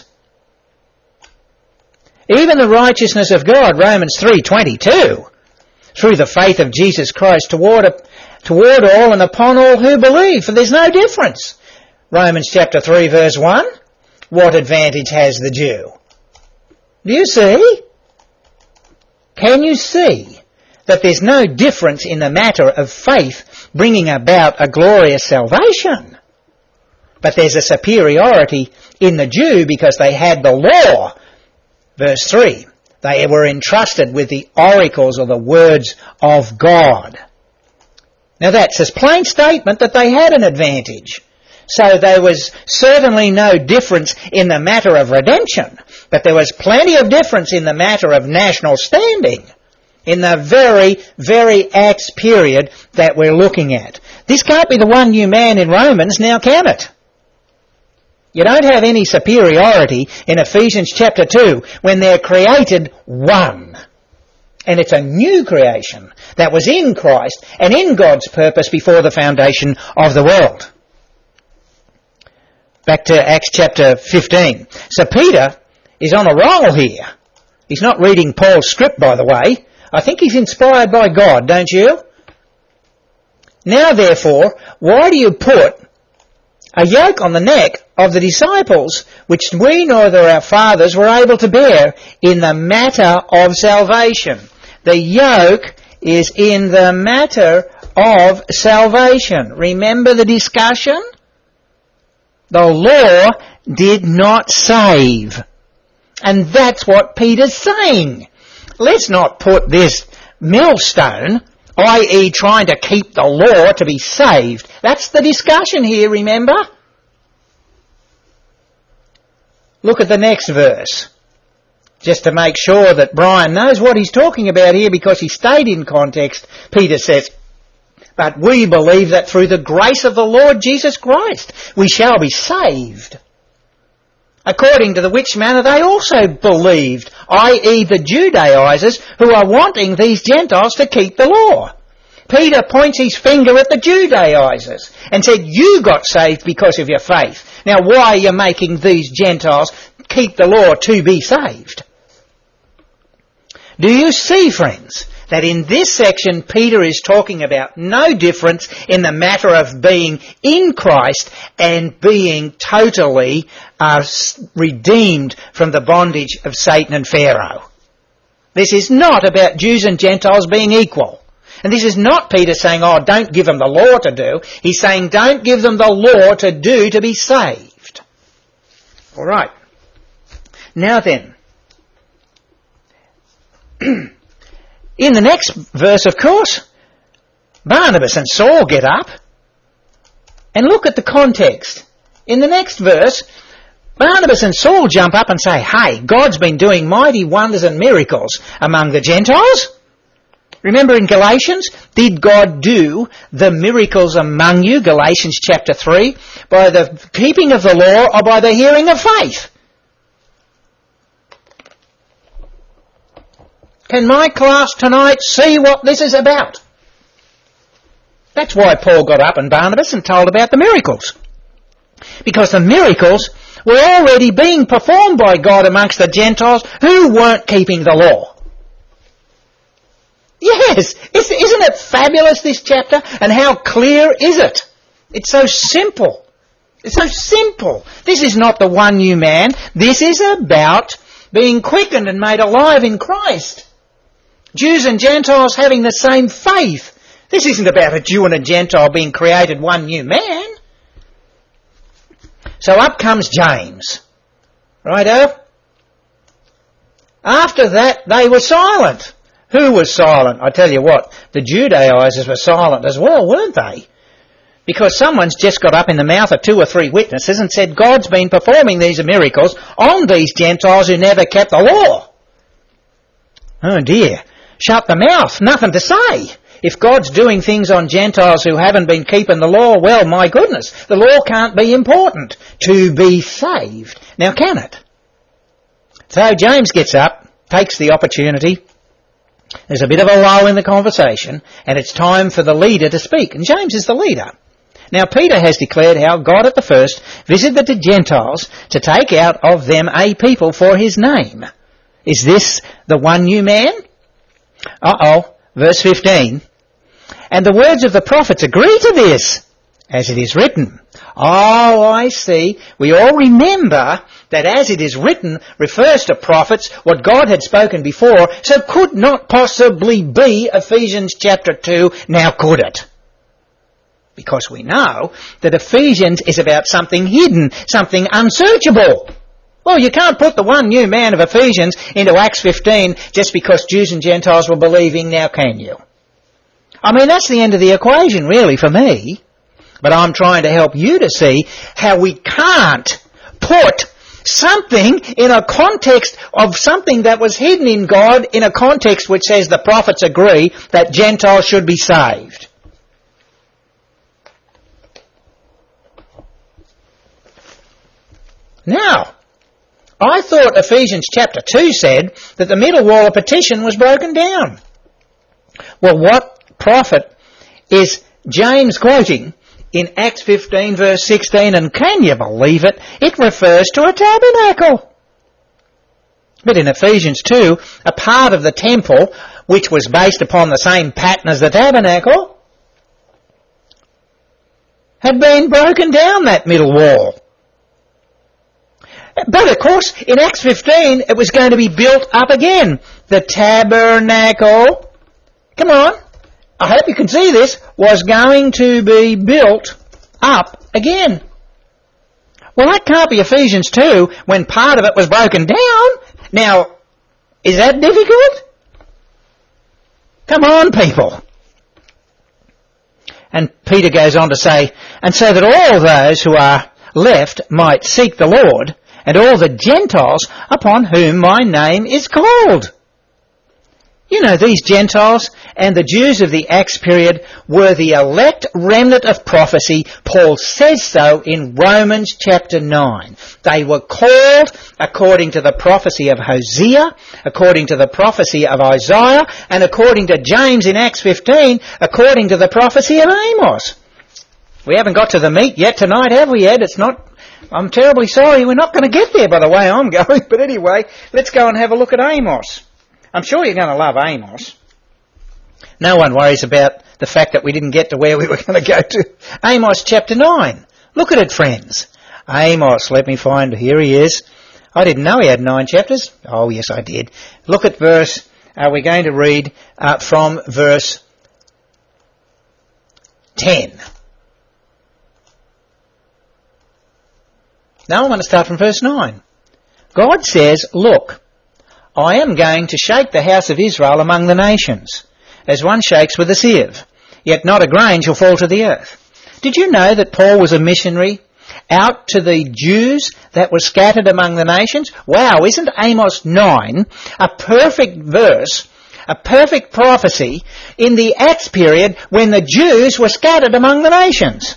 Even the righteousness of God, Romans three twenty-two, through the faith of Jesus Christ toward, toward all and upon all who believe, for there's no difference. Romans chapter three verse one. What advantage has the Jew? Do you see? Can you see that there's no difference in the matter of faith bringing about a glorious salvation? But there's a superiority in the Jew because they had the law. Verse three, they were entrusted with the oracles or the words of God. Now that's a plain statement that they had an advantage. So there was certainly no difference in the matter of redemption, but there was plenty of difference in the matter of national standing in the very, very Acts period that we're looking at. This can't be the one new man in Romans, now can it? You don't have any superiority in Ephesians chapter two when they're created one. And it's a new creation that was in Christ and in God's purpose before the foundation of the world. Back to Acts chapter fifteen. So Peter is on a roll here. He's not reading Paul's script, by the way. I think he's inspired by God, don't you? Now therefore, why do you put a yoke on the neck of the disciples, which we neither our fathers were able to bear in the matter of salvation? The yoke is in the matter of salvation. Remember the discussion? The law did not save. And that's what Peter's saying. Let's not put this millstone, that is trying to keep the law to be saved. That's the discussion here, remember? Look at the next verse. Just to make sure that Brian knows what he's talking about here because he stayed in context. Peter says, but we believe that through the grace of the Lord Jesus Christ we shall be saved. According to the which manner they also believed, that is the Judaizers who are wanting these Gentiles to keep the law. Peter points his finger at the Judaizers and said, you got saved because of your faith. Now why are you making these Gentiles keep the law to be saved? Do you see, friends, that in this section Peter is talking about no difference in the matter of being in Christ and being totally uh, redeemed from the bondage of Satan and Pharaoh. This is not about Jews and Gentiles being equal. And this is not Peter saying, oh, don't give them the law to do. He's saying, don't give them the law to do to be saved. All right. Now then, in the next verse, of course, Barnabas and Saul get up and look at the context. In the next verse, Barnabas and Saul jump up and say, hey, God's been doing mighty wonders and miracles among the Gentiles. Remember in Galatians, did God do the miracles among you, Galatians chapter three, by the keeping of the law or by the hearing of faith? Can my class tonight see what this is about? That's why Paul got up and Barnabas and told about the miracles. Because the miracles were already being performed by God amongst the Gentiles who weren't keeping the law. Yes, isn't it fabulous, this chapter? And how clear is it? It's so simple. It's so simple. This is not the one new man. This is about being quickened and made alive in Christ. Jews and Gentiles having the same faith. This isn't about a Jew and a Gentile being created one new man. So up comes James. Righto? After that, they were silent. Who was silent? I tell you what, the Judaizers were silent as well, weren't they? Because someone's just got up in the mouth of two or three witnesses and said God's been performing these miracles on these Gentiles who never kept the law. Oh dear. Shut the mouth. Nothing to say. If God's doing things on Gentiles who haven't been keeping the law, well, my goodness, the law can't be important to be saved. Now, can it? So James gets up, takes the opportunity. There's a bit of a lull in the conversation, and it's time for the leader to speak. And James is the leader. Now, Peter has declared how God at the first visited the Gentiles to take out of them a people for his name. Is this the one new man? Uh-oh, verse fifteen. And the words of the prophets agree to this, as it is written. Oh, I see. We all remember that as it is written refers to prophets, what God had spoken before, so could not possibly be Ephesians chapter two, now could it? Because we know that Ephesians is about something hidden, something unsearchable. Well, you can't put the one new man of Ephesians into Acts fifteen just because Jews and Gentiles were believing, now can you? I mean, that's the end of the equation, really, for me. But I'm trying to help you to see how we can't put something in a context of something that was hidden in God in a context which says the prophets agree that Gentiles should be saved. Now, I thought Ephesians chapter two said that the middle wall of partition was broken down. Well, what prophet is James quoting in Acts fifteen verse sixteen, and can you believe it? It refers to a tabernacle. But in Ephesians two, a part of the temple, which was based upon the same pattern as the tabernacle, had been broken down, that middle wall. But of course, in Acts fifteen, it was going to be built up again. The tabernacle, come on, I hope you can see this, was going to be built up again. Well, that can't be Ephesians two when part of it was broken down. Now, is that difficult? Come on, people. And Peter goes on to say, and so that all those who are left might seek the Lord, and all the Gentiles upon whom my name is called. You know, these Gentiles and the Jews of the Acts period were the elect remnant of prophecy. Paul says so in Romans chapter nine. They were called according to the prophecy of Hosea, according to the prophecy of Isaiah, and according to James in Acts fifteen, according to the prophecy of Amos. We haven't got to the meat yet tonight, have we, Ed? It's not... I'm terribly sorry, we're not going to get there by the way I'm going. But anyway, let's go and have a look at Amos. I'm sure you're going to love Amos. No one worries about the fact that we didn't get to where we were going to go to. Amos chapter nine. Look at it, friends. Amos, let me find, here he is. I didn't know he had nine chapters. Oh, yes, I did. Look at verse, uh, we're going to read uh, from verse ten. Now I want to start from verse nine. God says, look, I am going to shake the house of Israel among the nations, as one shakes with a sieve, yet not a grain shall fall to the earth. Did you know that Paul was a missionary out to the Jews that were scattered among the nations? Wow, isn't Amos nine a perfect verse, a perfect prophecy in the Acts period when the Jews were scattered among the nations?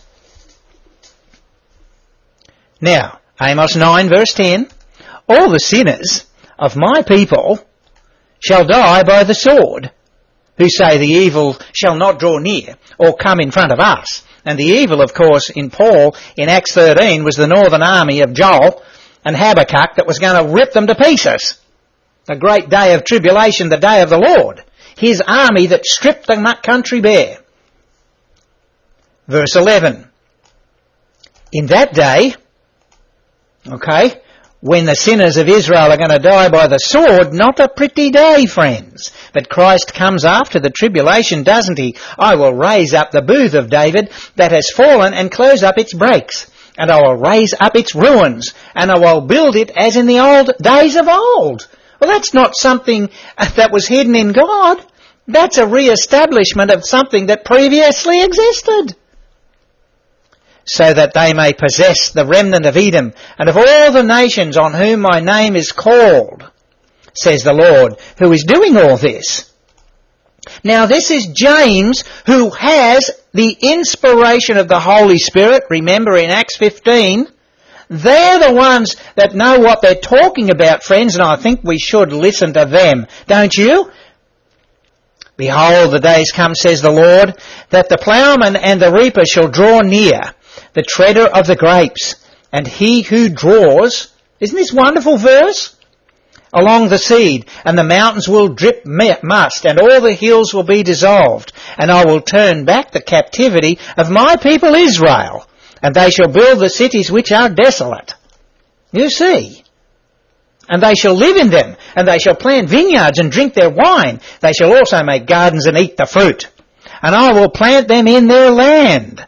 Now, Amos nine verse ten, all the sinners of my people shall die by the sword, who say the evil shall not draw near or come in front of us. And the evil, of course, in Paul, in Acts thirteen, was the northern army of Joel and Habakkuk that was going to rip them to pieces. The great day of tribulation, the day of the Lord. His army that stripped the country bare. Verse eleven. In that day, okay, when the sinners of Israel are going to die by the sword, not a pretty day, friends. But Christ comes after the tribulation, doesn't he? I will raise up the booth of David that has fallen and close up its breaks. And I will raise up its ruins, and I will build it as in the old days of old. Well, that's not something that was hidden in God. That's a re-establishment of something that previously existed. So that they may possess the remnant of Edom and of all the nations on whom my name is called, says the Lord, who is doing all this. Now this is James, who has the inspiration of the Holy Spirit. Remember in Acts fifteen, they're the ones that know what they're talking about, friends, and I think we should listen to them, don't you? Behold, the days come, says the Lord, that the plowman and the reaper shall draw near, the treader of the grapes, and he who draws, isn't this wonderful verse? Along the seed, and the mountains will drip must, and all the hills will be dissolved, and I will turn back the captivity of my people Israel, and they shall build the cities which are desolate. You see. And they shall live in them, and they shall plant vineyards and drink their wine. They shall also make gardens and eat the fruit. And I will plant them in their land.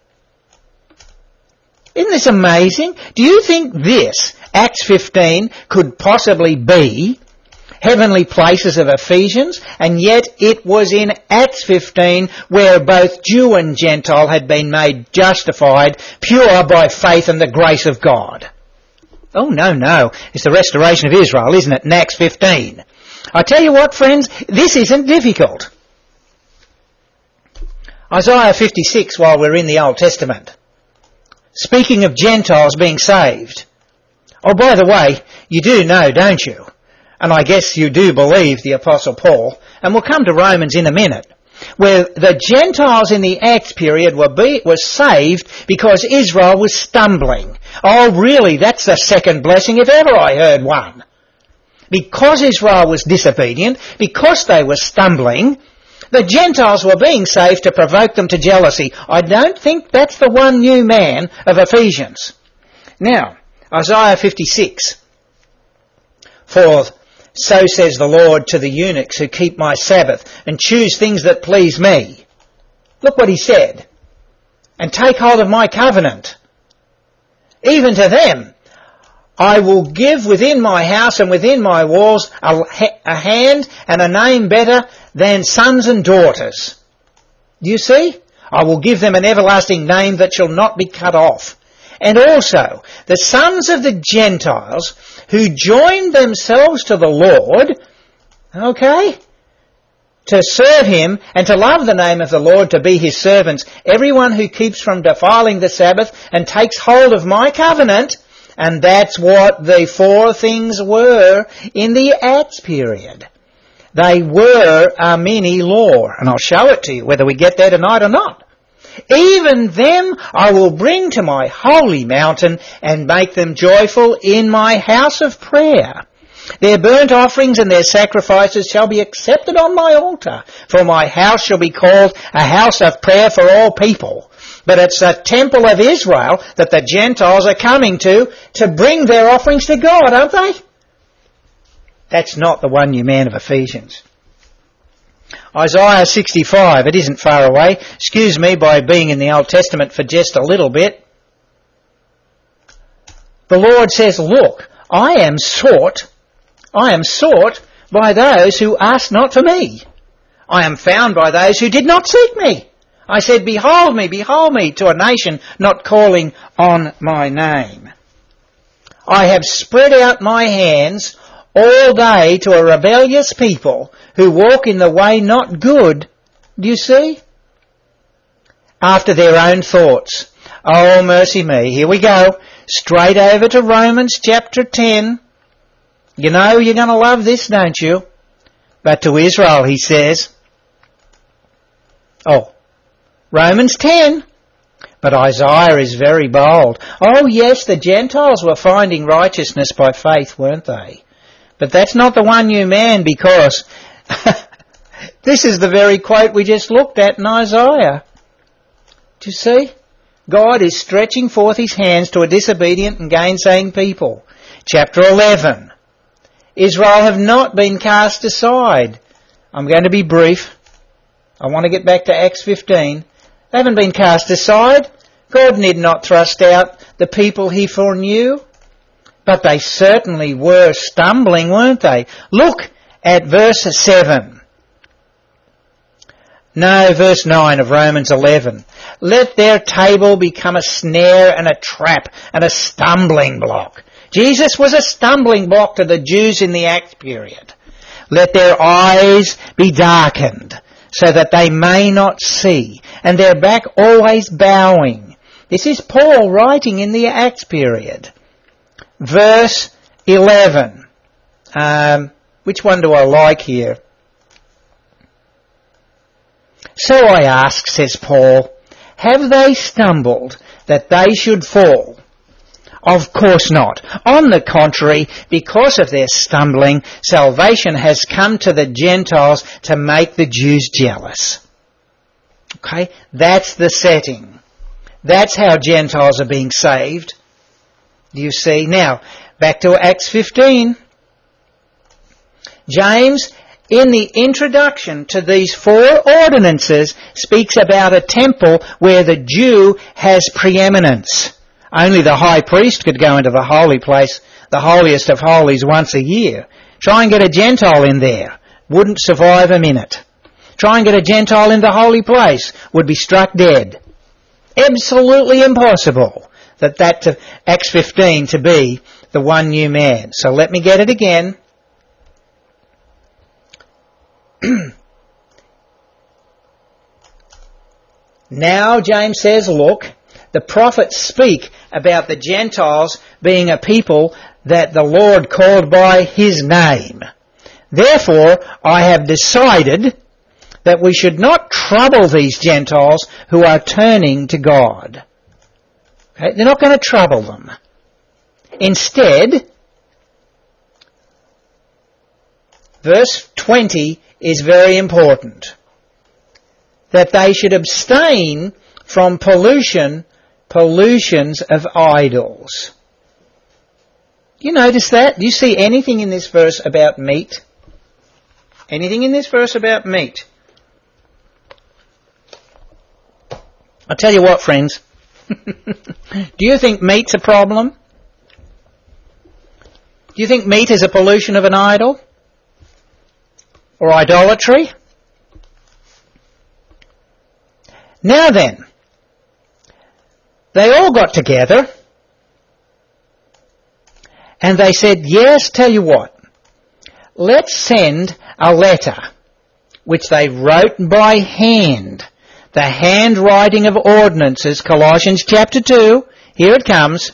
Isn't this amazing? Do you think this, Acts fifteen, could possibly be heavenly places of Ephesians? And yet it was in Acts fifteen where both Jew and Gentile had been made justified, pure by faith and the grace of God. Oh, no, no. It's the restoration of Israel, isn't it, in Acts fifteen? I tell you what, friends, this isn't difficult. Isaiah fifty-six, while we're in the Old Testament, speaking of Gentiles being saved. Oh, by the way, you do know, don't you? And I guess you do believe the Apostle Paul, and we'll come to Romans in a minute, where the Gentiles in the Acts period were, be, were saved because Israel was stumbling. Oh, really, that's the second blessing if ever I heard one. Because Israel was disobedient, because they were stumbling, the Gentiles were being saved to provoke them to jealousy. I don't think that's the one new man of Ephesians. Now, Isaiah fifty-six. For so says the Lord to the eunuchs who keep my Sabbath and choose things that please me. Look what he said. And take hold of my covenant. Even to them I will give within my house and within my walls a, a hand and a name better than sons and daughters. Do you see? I will give them an everlasting name that shall not be cut off. And also, the sons of the Gentiles who joined themselves to the Lord, okay, to serve him and to love the name of the Lord, to be his servants, everyone who keeps from defiling the Sabbath and takes hold of my covenant. And that's what the four things were in the Acts period. They were a mini law, and I'll show it to you whether we get there tonight or not. Even them I will bring to my holy mountain and make them joyful in my house of prayer. Their burnt offerings and their sacrifices shall be accepted on my altar, for my house shall be called a house of prayer for all people. But it's the temple of Israel that the Gentiles are coming to, to bring their offerings to God, aren't they? That's not the one new man of Ephesians. Isaiah sixty-five, it isn't far away. Excuse me by being in the Old Testament for just a little bit. The Lord says, look, I am sought, I am sought by those who ask not for me. I am found by those who did not seek me. I said, behold me, behold me, to a nation not calling on my name. I have spread out my hands all day to a rebellious people who walk in the way not good. Do you see? After their own thoughts. Oh, mercy me. Here we go. Straight over to Romans chapter ten. You know you're going to love this, don't you? But to Israel, he says, oh, Romans ten. But Isaiah is very bold. Oh yes, the Gentiles were finding righteousness by faith, weren't they? But that's not the one new man, because this is the very quote we just looked at in Isaiah. Do you see? God is stretching forth his hands to a disobedient and gainsaying people. Chapter eleven. Israel have not been cast aside. I'm going to be brief. I want to get back to Acts fifteen. They haven't been cast aside. God need not thrust out the people he foreknew. But they certainly were stumbling, weren't they? Look at verse seven. No, verse nine of Romans eleven. Let their table become a snare and a trap and a stumbling block. Jesus was a stumbling block to the Jews in the Acts period. Let their eyes be darkened so that they may not see, and their back always bowing. This is Paul writing in the Acts period. Verse eleven. Um, which one do I like here? So I ask, says Paul, have they stumbled that they should fall? Of course not. On the contrary, because of their stumbling, salvation has come to the Gentiles to make the Jews jealous. Okay? That's the setting. That's how Gentiles are being saved. Do you see? Now, back to Acts fifteen. James, in the introduction to these four ordinances, speaks about a temple where the Jew has preeminence. Only the high priest could go into the holy place, the holiest of holies, once a year. Try and get a Gentile in there. Wouldn't survive a minute. Try and get a Gentile in the holy place. Would be struck dead. Absolutely impossible that that to Acts fifteen to be the one new man. So let me get it again. Now, James says, look, the prophets speak about the Gentiles being a people that the Lord called by his name. Therefore, I have decided that we should not trouble these Gentiles who are turning to God. Okay? They're not going to trouble them. Instead, verse twenty is very important. That they should abstain from pollution, pollutions of idols. Do you notice that? Do you see anything in this verse about meat? Anything in this verse about meat? I'll tell you what, friends. Do you think meat's a problem? Do you think meat is a pollution of an idol? Or idolatry? Now then, they all got together and they said, yes, tell you what, let's send a letter which they wrote by hand, the handwriting of ordinances, Colossians chapter two, here it comes.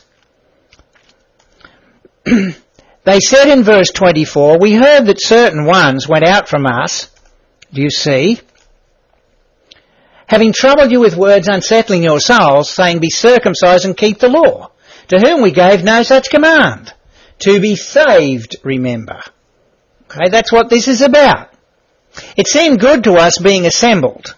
They said in verse twenty-four, we heard that certain ones went out from us, do you see, having troubled you with words unsettling your souls, saying, be circumcised and keep the law, to whom we gave no such command. to be saved, remember. Okay, that's what this is about. It seemed good to us being assembled.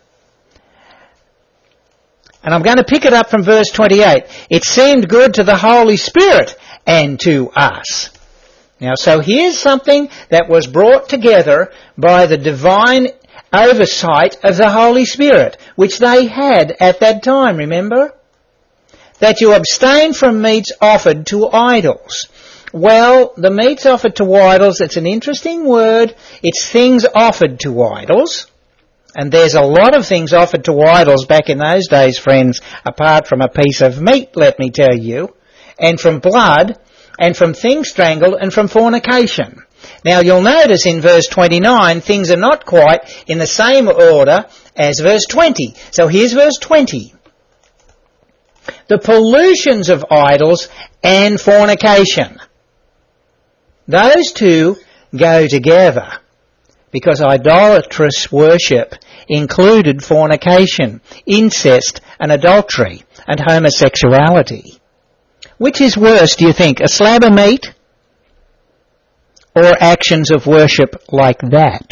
And I'm going to pick it up from verse twenty-eight. It seemed good to the Holy Spirit and to us. Now, so here's something that was brought together by the divine oversight of the Holy Spirit, which they had at that time, remember? That you abstain from meats offered to idols. Well, the meats offered to idols, it's an interesting word. It's things offered to idols. And there's a lot of things offered to idols back in those days, friends, apart from a piece of meat, let me tell you, and from blood, and from things strangled, and from fornication. Now you'll notice in verse twenty-nine, things are not quite in the same order as verse twenty. So here's verse twenty. The pollutions of idols and fornication. Those two go together, because idolatrous worship included fornication, incest and adultery and homosexuality. Which is worse, do you think, a slab of meat or actions of worship like that?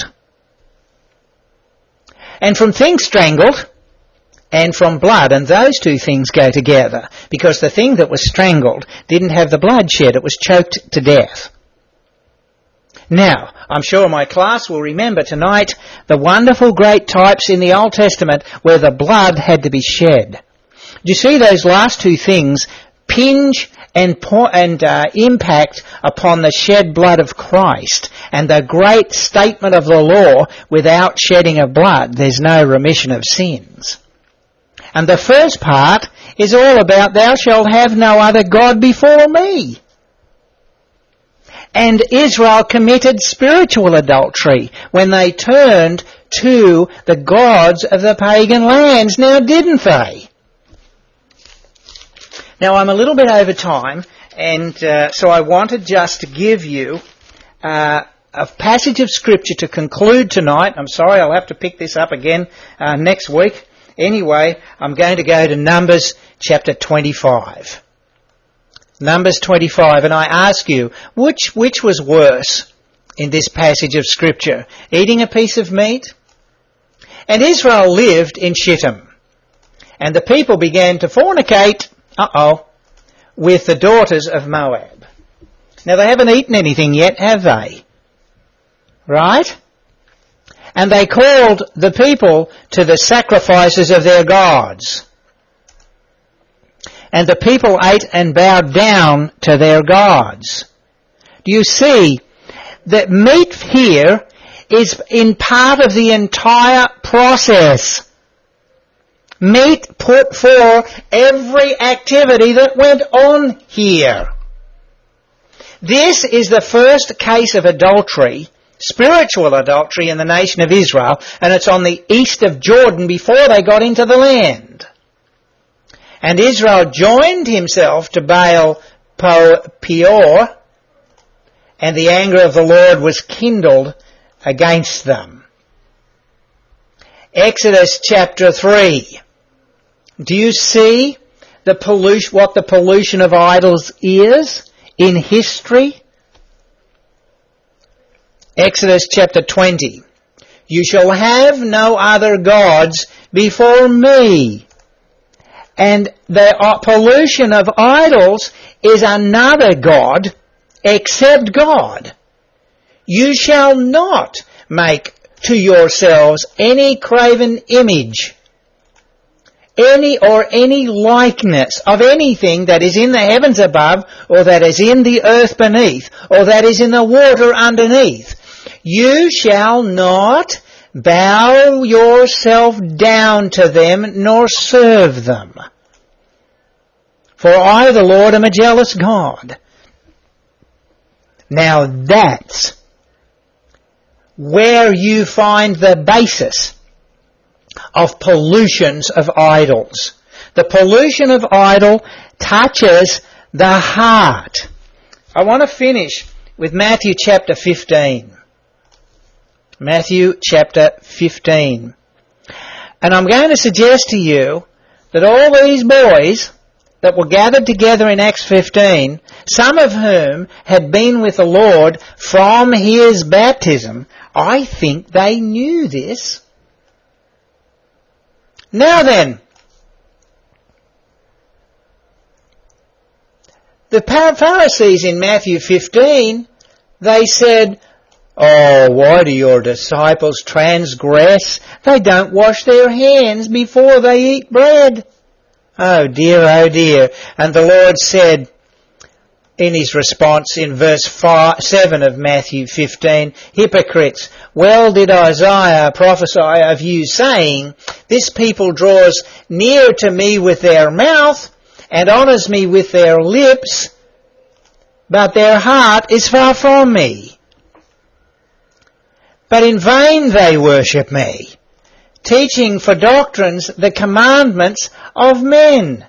And from things strangled and from blood, and those two things go together, because the thing that was strangled didn't have the blood shed, it was choked to death. Now, I'm sure my class will remember tonight the wonderful great types in the Old Testament where the blood had to be shed. Do you see those last two things pinch and, po- and uh, impact upon the shed blood of Christ and the great statement of the law, without shedding of blood there's no remission of sins. And the first part is all about thou shalt have no other God before me. And Israel committed spiritual adultery when they turned to the gods of the pagan lands, now didn't they? Now I'm a little bit over time, and uh, so I wanted just to give you uh, a passage of Scripture to conclude tonight. I'm sorry, I'll have to pick this up again uh, next week. Anyway, I'm going to go to Numbers chapter twenty-five. Numbers twenty-five, and I ask you, which which was worse in this passage of Scripture? Eating a piece of meat? And Israel lived in Shittim, and the people began to fornicate, uh-oh, with the daughters of Moab. Now they haven't eaten anything yet, have they? Right? And they called the people to the sacrifices of their gods. And the people ate and bowed down to their gods. Do you see that meat here is in part of the entire process? Meat put for every activity that went on here. This is the first case of adultery, spiritual adultery in the nation of Israel, and it's on the east of Jordan before they got into the land. And Israel joined himself to Baal Peor, and the anger of the Lord was kindled against them. Exodus chapter three. Do you see the pollution, what the pollution of idols is in history? Exodus chapter twenty. You shall have no other gods before me. And the pollution of idols is another god except God. You shall not make to yourselves any graven image, any or any likeness of anything that is in the heavens above, or that is in the earth beneath, or that is in the water underneath. You shall not bow yourself down to them, nor serve them. For I, the Lord, am a jealous God. Now that's where you find the basis of pollutions of idols. The pollution of idol touches the heart. I want to finish with Matthew chapter fifteen. Matthew chapter fifteen. And I'm going to suggest to you that all these boys that were gathered together in Acts fifteen, some of whom had been with the Lord from his baptism. I think they knew this. Now then, the Pharisees in Matthew fifteen, they said, "Oh, why do your disciples transgress? They don't wash their hands before they eat bread." Oh dear, oh dear. And the Lord said in his response in verse five, seven of Matthew fifteen, "Hypocrites, well did Isaiah prophesy of you, saying, this people draws near to me with their mouth and honours me with their lips, but their heart is far from me. But in vain they worship me, teaching for doctrines the commandments of men."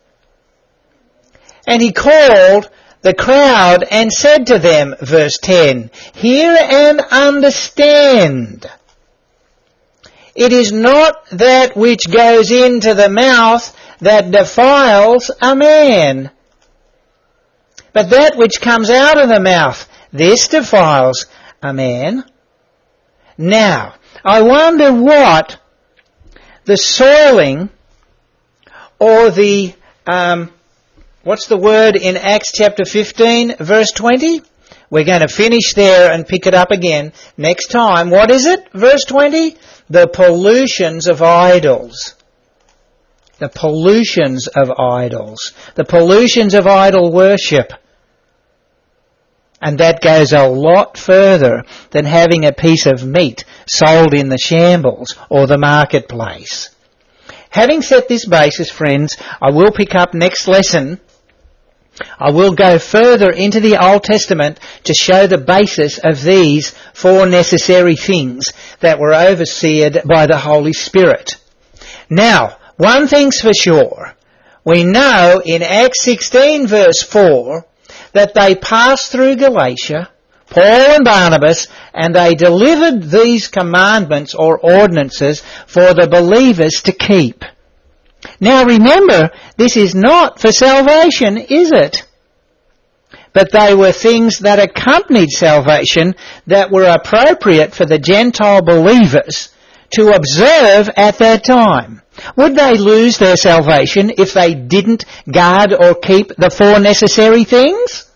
And he called the crowd and said to them, verse ten, "Hear and understand. It is not that which goes into the mouth that defiles a man, but that which comes out of the mouth, this defiles a man." Now, I wonder what the soiling or the, um, what's the word in Acts chapter fifteen, verse twenty? We're going to finish there and pick it up again next time. What is it? Verse twenty? The pollutions of idols. The pollutions of idols. The pollutions of idol worship. And that goes a lot further than having a piece of meat sold in the shambles or the marketplace. Having set this basis, friends, I will pick up next lesson. I will go further into the Old Testament to show the basis of these four necessary things that were overseed by the Holy Spirit. Now, one thing's for sure. We know in Acts sixteen verse four that they passed through Galatia, Paul and Barnabas, and they delivered these commandments or ordinances for the believers to keep. Now remember, this is not for salvation, is it? But they were things that accompanied salvation that were appropriate for the Gentile believers to observe at that time. Would they lose their salvation if they didn't guard or keep the four necessary things?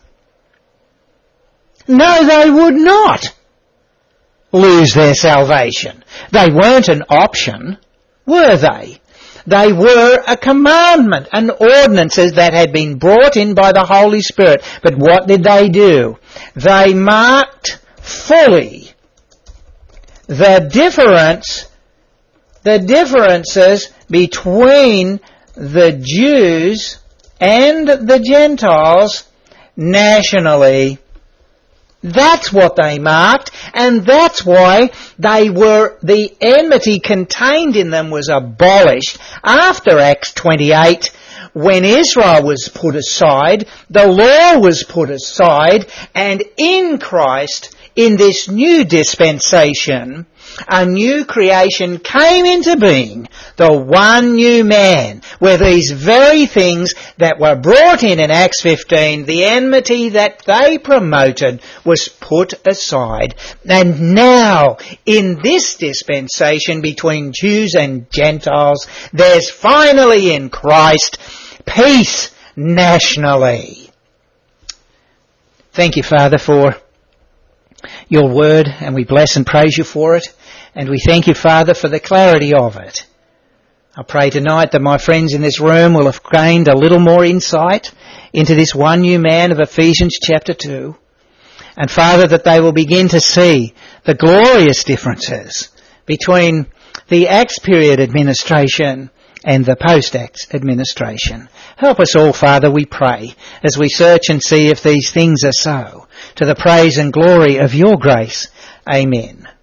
No, they would not lose their salvation. They weren't an option, were they? They were a commandment, an ordinances that had been brought in by the Holy Spirit. But what did they do? They marked fully the difference, the differences between the Jews and the Gentiles nationally. That's what they marked, and that's why they were, the enmity contained in them was abolished after Acts twenty-eight, when Israel was put aside, the law was put aside, and in Christ, in this new dispensation, a new creation came into being, the one new man, where these very things that were brought in in Acts fifteen, the enmity that they promoted, was put aside. And now, in this dispensation between Jews and Gentiles, there's finally in Christ peace nationally. Thank you, Father, for your word, and we bless and praise you for it. And we thank you, Father, for the clarity of it. I pray tonight that my friends in this room will have gained a little more insight into this one new man of Ephesians chapter two. And Father, that they will begin to see the glorious differences between the Acts period administration and the post-Acts administration. Help us all, Father, we pray, as we search and see if these things are so, to the praise and glory of your grace. Amen.